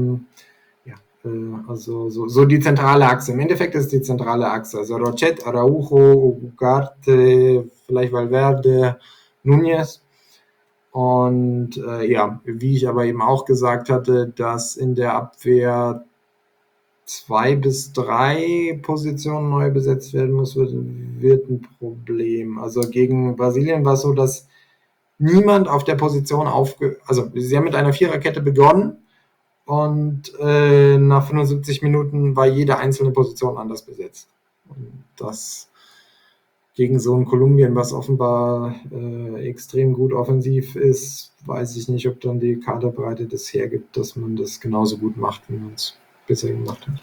Also so die zentrale Achse. Im Endeffekt ist die zentrale Achse. Also Rochet, Araujo, Ugarte, vielleicht Valverde, Núñez. Und wie ich aber eben auch gesagt hatte, dass in der Abwehr 2 bis 3 Positionen neu besetzt werden muss, wird ein Problem. Also gegen Brasilien war es so, dass niemand auf der Position also sie haben mit einer Viererkette begonnen und nach 75 Minuten war jede einzelne Position anders besetzt. Und das gegen so ein Kolumbien, was offenbar extrem gut offensiv ist, weiß ich nicht, ob dann die Kaderbreite das hergibt, dass man das genauso gut macht, wie man es bisher gemacht hat.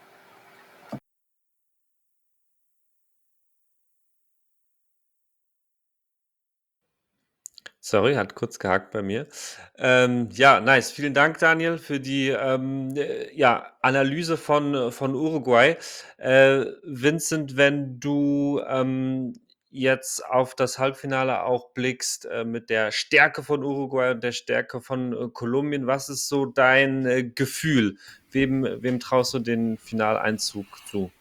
Sorry, hat kurz gehakt bei mir. Ja, nice. Vielen Dank, Daniel, für die Analyse von Uruguay. Vincent, wenn du jetzt auf das Halbfinale auch blickst mit der Stärke von Uruguay und der Stärke von Kolumbien, was ist so dein Gefühl? Wem traust du den Finaleinzug zu?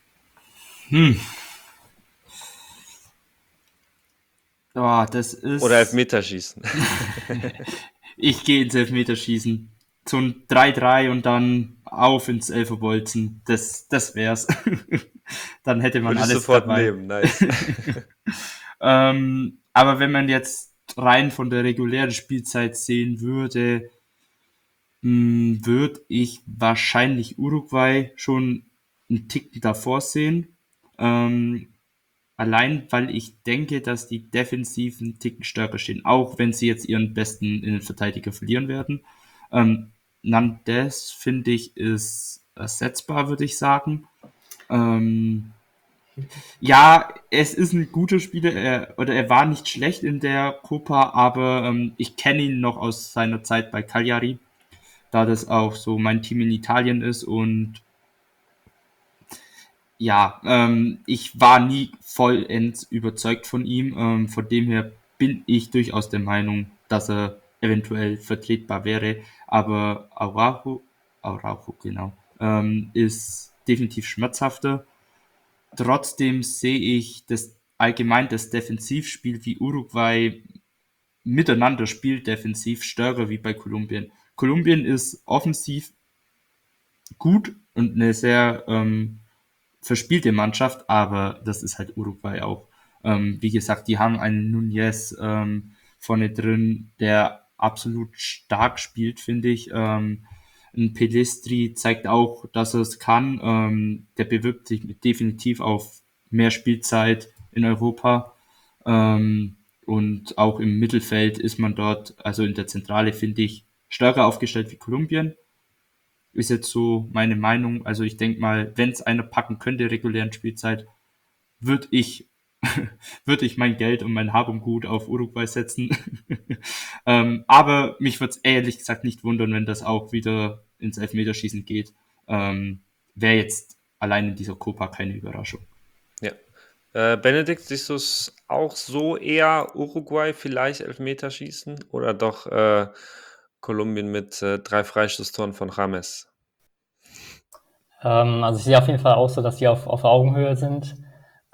Das ist. Oder Elfmeterschießen? Ich gehe ins Elfmeterschießen. So ein 3-3 und dann auf ins Elferbolzen. Das wär's. Dann hätte man Würde ich alles sofort dabei. nehmen, nice. Aber wenn man jetzt rein von der regulären Spielzeit sehen würde, würde ich wahrscheinlich Uruguay schon einen Tick davor sehen. Allein, weil ich denke, dass die defensiven Ticken stärker stehen, auch wenn sie jetzt ihren besten Innenverteidiger verlieren werden. Nandes, finde ich, ist ersetzbar, würde ich sagen. Ja, es ist ein guter Spieler, er war nicht schlecht in der Copa, aber ich kenne ihn noch aus seiner Zeit bei Cagliari, da das auch so mein Team in Italien ist und ja, ich war nie vollends überzeugt von ihm. Von dem her bin ich durchaus der Meinung, dass er eventuell vertretbar wäre. Aber Araujo, genau, ist definitiv schmerzhafter. Trotzdem sehe ich das Defensivspiel, wie Uruguay miteinander spielt, defensiv stärker wie bei Kolumbien. Kolumbien ist offensiv gut und eine sehr verspielte Mannschaft, aber das ist halt Uruguay auch. Wie gesagt, die haben einen Núñez vorne drin, der absolut stark spielt, finde ich. Ein Pellistri zeigt auch, dass er es kann. Der bewirbt sich definitiv auf mehr Spielzeit in Europa. Und auch im Mittelfeld ist man dort, also in der Zentrale, finde ich, stärker aufgestellt wie Kolumbien. Ist jetzt so meine Meinung. Also ich denke mal, wenn es einer packen könnte, regulären Spielzeit, würde ich mein Geld und mein Hab und Gut auf Uruguay setzen. Aber mich würde es ehrlich gesagt nicht wundern, wenn das auch wieder ins Elfmeterschießen geht. Wäre jetzt allein in dieser Copa keine Überraschung. Ja. Benedikt, siehst du es auch so eher Uruguay vielleicht Elfmeterschießen oder doch Kolumbien mit 3 Freistoßtoren von James? Also ich sehe auf jeden Fall auch so, dass die auf Augenhöhe sind.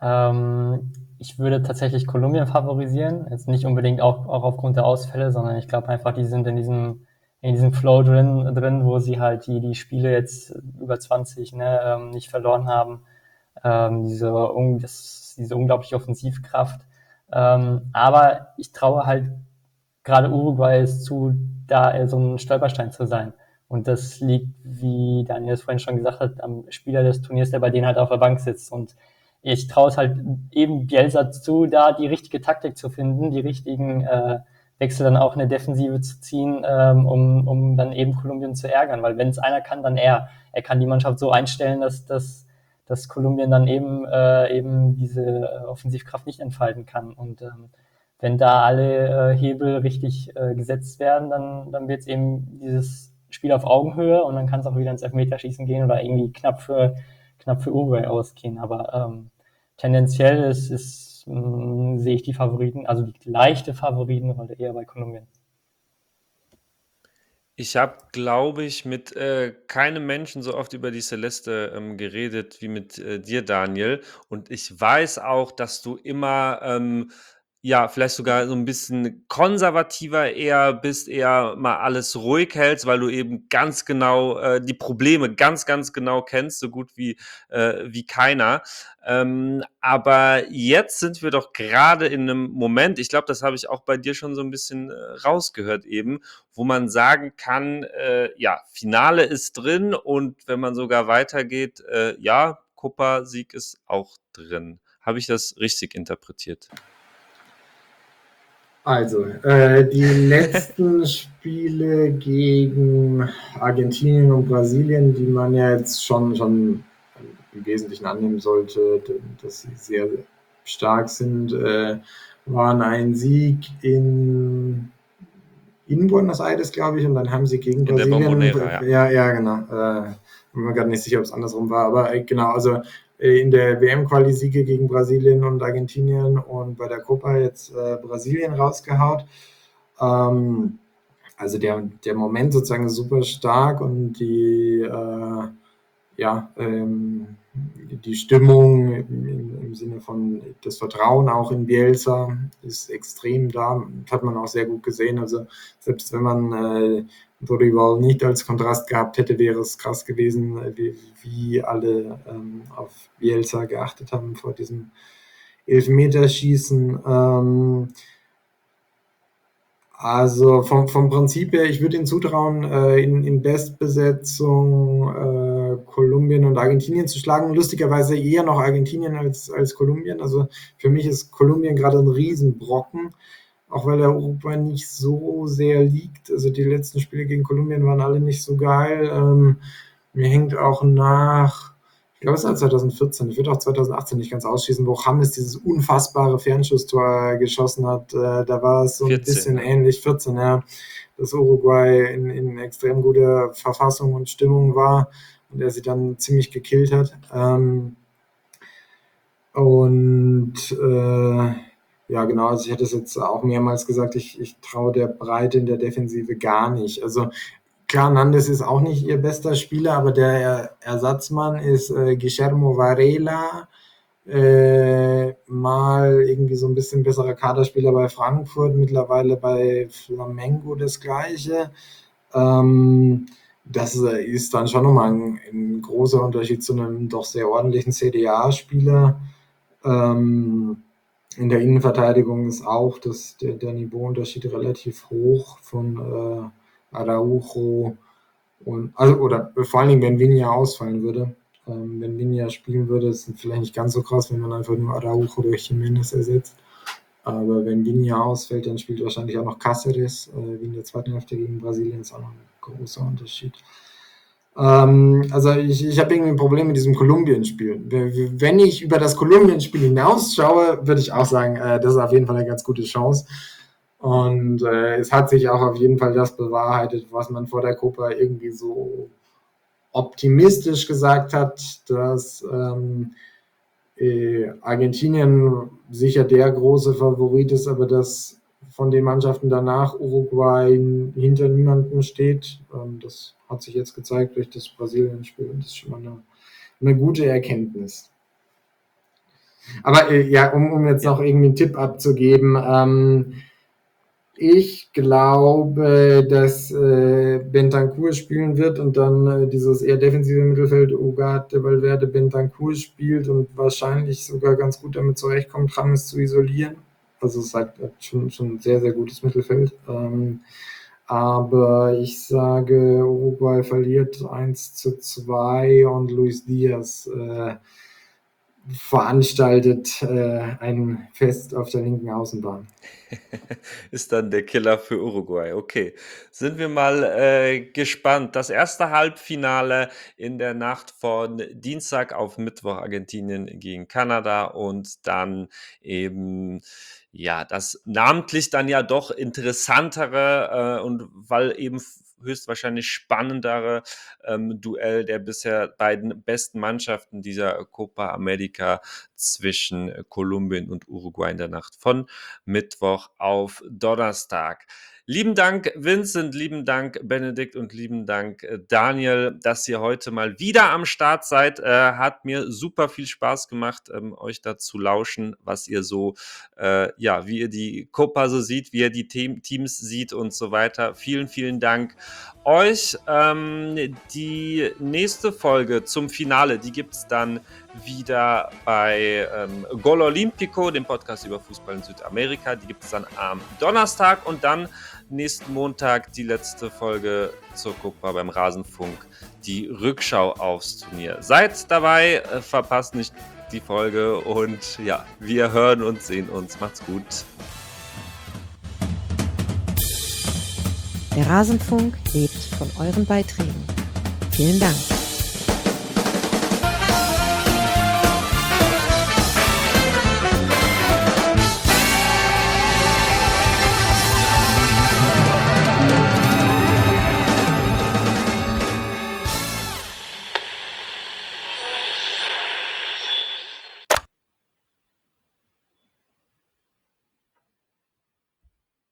Ich würde tatsächlich Kolumbien favorisieren. Jetzt nicht unbedingt auch aufgrund der Ausfälle, sondern ich glaube einfach, die sind in diesem Flow drin, wo sie halt die Spiele jetzt über 20 nicht verloren haben. Diese unglaubliche Offensivkraft. Aber ich traue halt gerade Uruguay es zu, da so ein Stolperstein zu sein. Und das liegt, wie Daniel es vorhin schon gesagt hat, am Spieler des Turniers, der bei denen halt auf der Bank sitzt. Und ich traue es halt eben Bielsa zu, da die richtige Taktik zu finden, die richtigen Wechsel dann auch in der Defensive zu ziehen, um dann eben Kolumbien zu ärgern. Weil wenn es einer kann, dann er. Er kann die Mannschaft so einstellen, dass Kolumbien dann eben diese Offensivkraft nicht entfalten kann. Und wenn da alle Hebel richtig gesetzt werden, dann wird es eben dieses Spiel auf Augenhöhe und dann kann es auch wieder ins Elfmeterschießen gehen oder irgendwie knapp für Uruguay ausgehen. Aber tendenziell sehe ich die Favoriten, also die leichte Favoritenrolle eher bei Kolumbien. Ich habe, glaube ich, mit keinem Menschen so oft über die Celeste geredet wie mit dir, Daniel. Und ich weiß auch, dass du immer, ja, vielleicht sogar so ein bisschen konservativer eher bist, eher mal alles ruhig hältst, weil du eben ganz genau die Probleme ganz, ganz genau kennst, so gut wie keiner. Aber jetzt sind wir doch gerade in einem Moment, ich glaube, das habe ich auch bei dir schon so ein bisschen rausgehört eben, wo man sagen kann, ja, Finale ist drin und wenn man sogar weitergeht, ja, Copa-Sieg ist auch drin. Habe ich das richtig interpretiert? Also, die letzten Spiele gegen Argentinien und Brasilien, die man ja jetzt schon im Wesentlichen annehmen sollte, dass sie sehr stark sind, waren ein Sieg in Buenos Aires, glaube ich, und dann haben sie gegen In der Brasilien. Bombonera, ja. Ja, genau. Bin mir gerade nicht sicher, ob es andersrum war, aber genau, also in der WM-Quali-Siege gegen Brasilien und Argentinien und bei der Copa jetzt Brasilien rausgehaut. Also der Moment sozusagen ist super stark und die Stimmung im Sinne von das Vertrauen auch in Bielsa ist extrem da. Das hat man auch sehr gut gesehen. Also selbst wenn man Dorival nicht als Kontrast gehabt hätte, wäre es krass gewesen, wie alle auf Bielsa geachtet haben vor diesem Elfmeterschießen. Also vom Prinzip her, ich würde Ihnen zutrauen, in Bestbesetzung Kolumbien und Argentinien zu schlagen. Lustigerweise eher noch Argentinien als Kolumbien. Also für mich ist Kolumbien gerade ein Riesenbrocken, auch weil der Uruguay nicht so sehr liegt. Also die letzten Spiele gegen Kolumbien waren alle nicht so geil. Mir hängt auch nach, ich glaube, es war 2014, ich würde auch 2018 nicht ganz ausschließen, wo James dieses unfassbare Fernschusstor geschossen hat. Da war es so ein 14, bisschen ja. ähnlich, 14, ja, dass Uruguay in extrem guter Verfassung und Stimmung war und er sie dann ziemlich gekillt hat. Ja, genau, also ich hatte es jetzt auch mehrmals gesagt, ich traue der Breite in der Defensive gar nicht. Also klar, Nandes ist auch nicht ihr bester Spieler, aber der Ersatzmann ist Guillermo Varela, mal irgendwie so ein bisschen besserer Kaderspieler bei Frankfurt, mittlerweile bei Flamengo das Gleiche. Das ist dann schon nochmal ein großer Unterschied zu einem doch sehr ordentlichen CDA-Spieler. In der Innenverteidigung ist auch der Niveauunterschied relativ hoch von Araujo oder vor allen Dingen, wenn Viña ausfallen würde. Wenn Viña spielen würde, ist es vielleicht nicht ganz so krass, wenn man einfach nur Araujo durch Jiménez ersetzt. Aber wenn Viña ausfällt, dann spielt wahrscheinlich auch noch Cáceres, wie in der zweiten Hälfte gegen Brasilien, ist auch noch ein großer Unterschied. Also ich habe irgendwie ein Problem mit diesem Kolumbien-Spiel. Wenn ich über das Kolumbien-Spiel hinausschaue, würde ich auch sagen, das ist auf jeden Fall eine ganz gute Chance. Und es hat sich auch auf jeden Fall das bewahrheitet, was man vor der Copa irgendwie so optimistisch gesagt hat, dass Argentinien sicher der große Favorit ist, aber dass von den Mannschaften danach Uruguay hinter niemandem steht. Das hat sich jetzt gezeigt durch das Brasilien-Spiel und das ist schon mal eine gute Erkenntnis. Aber ja, um jetzt noch irgendwie einen Tipp abzugeben, ich glaube, dass Bentancur spielen wird und dann dieses eher defensive Mittelfeld Ugarte, Valverde, Bentancur spielt und wahrscheinlich sogar ganz gut damit zurechtkommt, Rames zu isolieren. Also es ist halt schon ein sehr, sehr gutes Mittelfeld. Aber ich sage, Uruguay verliert 1:2 und Luis Diaz veranstaltet ein Fest auf der linken Außenbahn. Ist dann der Killer für Uruguay. Okay, sind wir mal gespannt. Das erste Halbfinale in der Nacht von Dienstag auf Mittwoch, Argentinien gegen Kanada, und dann eben ja das namentlich dann ja doch interessantere und weil eben höchstwahrscheinlich spannendere Duell der bisher beiden besten Mannschaften dieser Copa America zwischen Kolumbien und Uruguay in der Nacht von Mittwoch auf Donnerstag. Lieben Dank, Vincent, lieben Dank, Benedikt, und lieben Dank, Daniel, dass ihr heute mal wieder am Start seid. Hat mir super viel Spaß gemacht, euch da zu lauschen, was ihr so, wie ihr die Copa so sieht, wie ihr die Teams sieht und so weiter. Vielen, vielen Dank euch. Die nächste Folge zum Finale, die gibt es dann wieder bei Gol Olimpico, dem Podcast über Fußball in Südamerika. Die gibt es dann am Donnerstag und dann nächsten Montag die letzte Folge zur Copa beim Rasenfunk, die Rückschau aufs Turnier. Seid dabei, verpasst nicht die Folge und ja, wir hören und sehen uns. Macht's gut. Der Rasenfunk lebt von euren Beiträgen. Vielen Dank.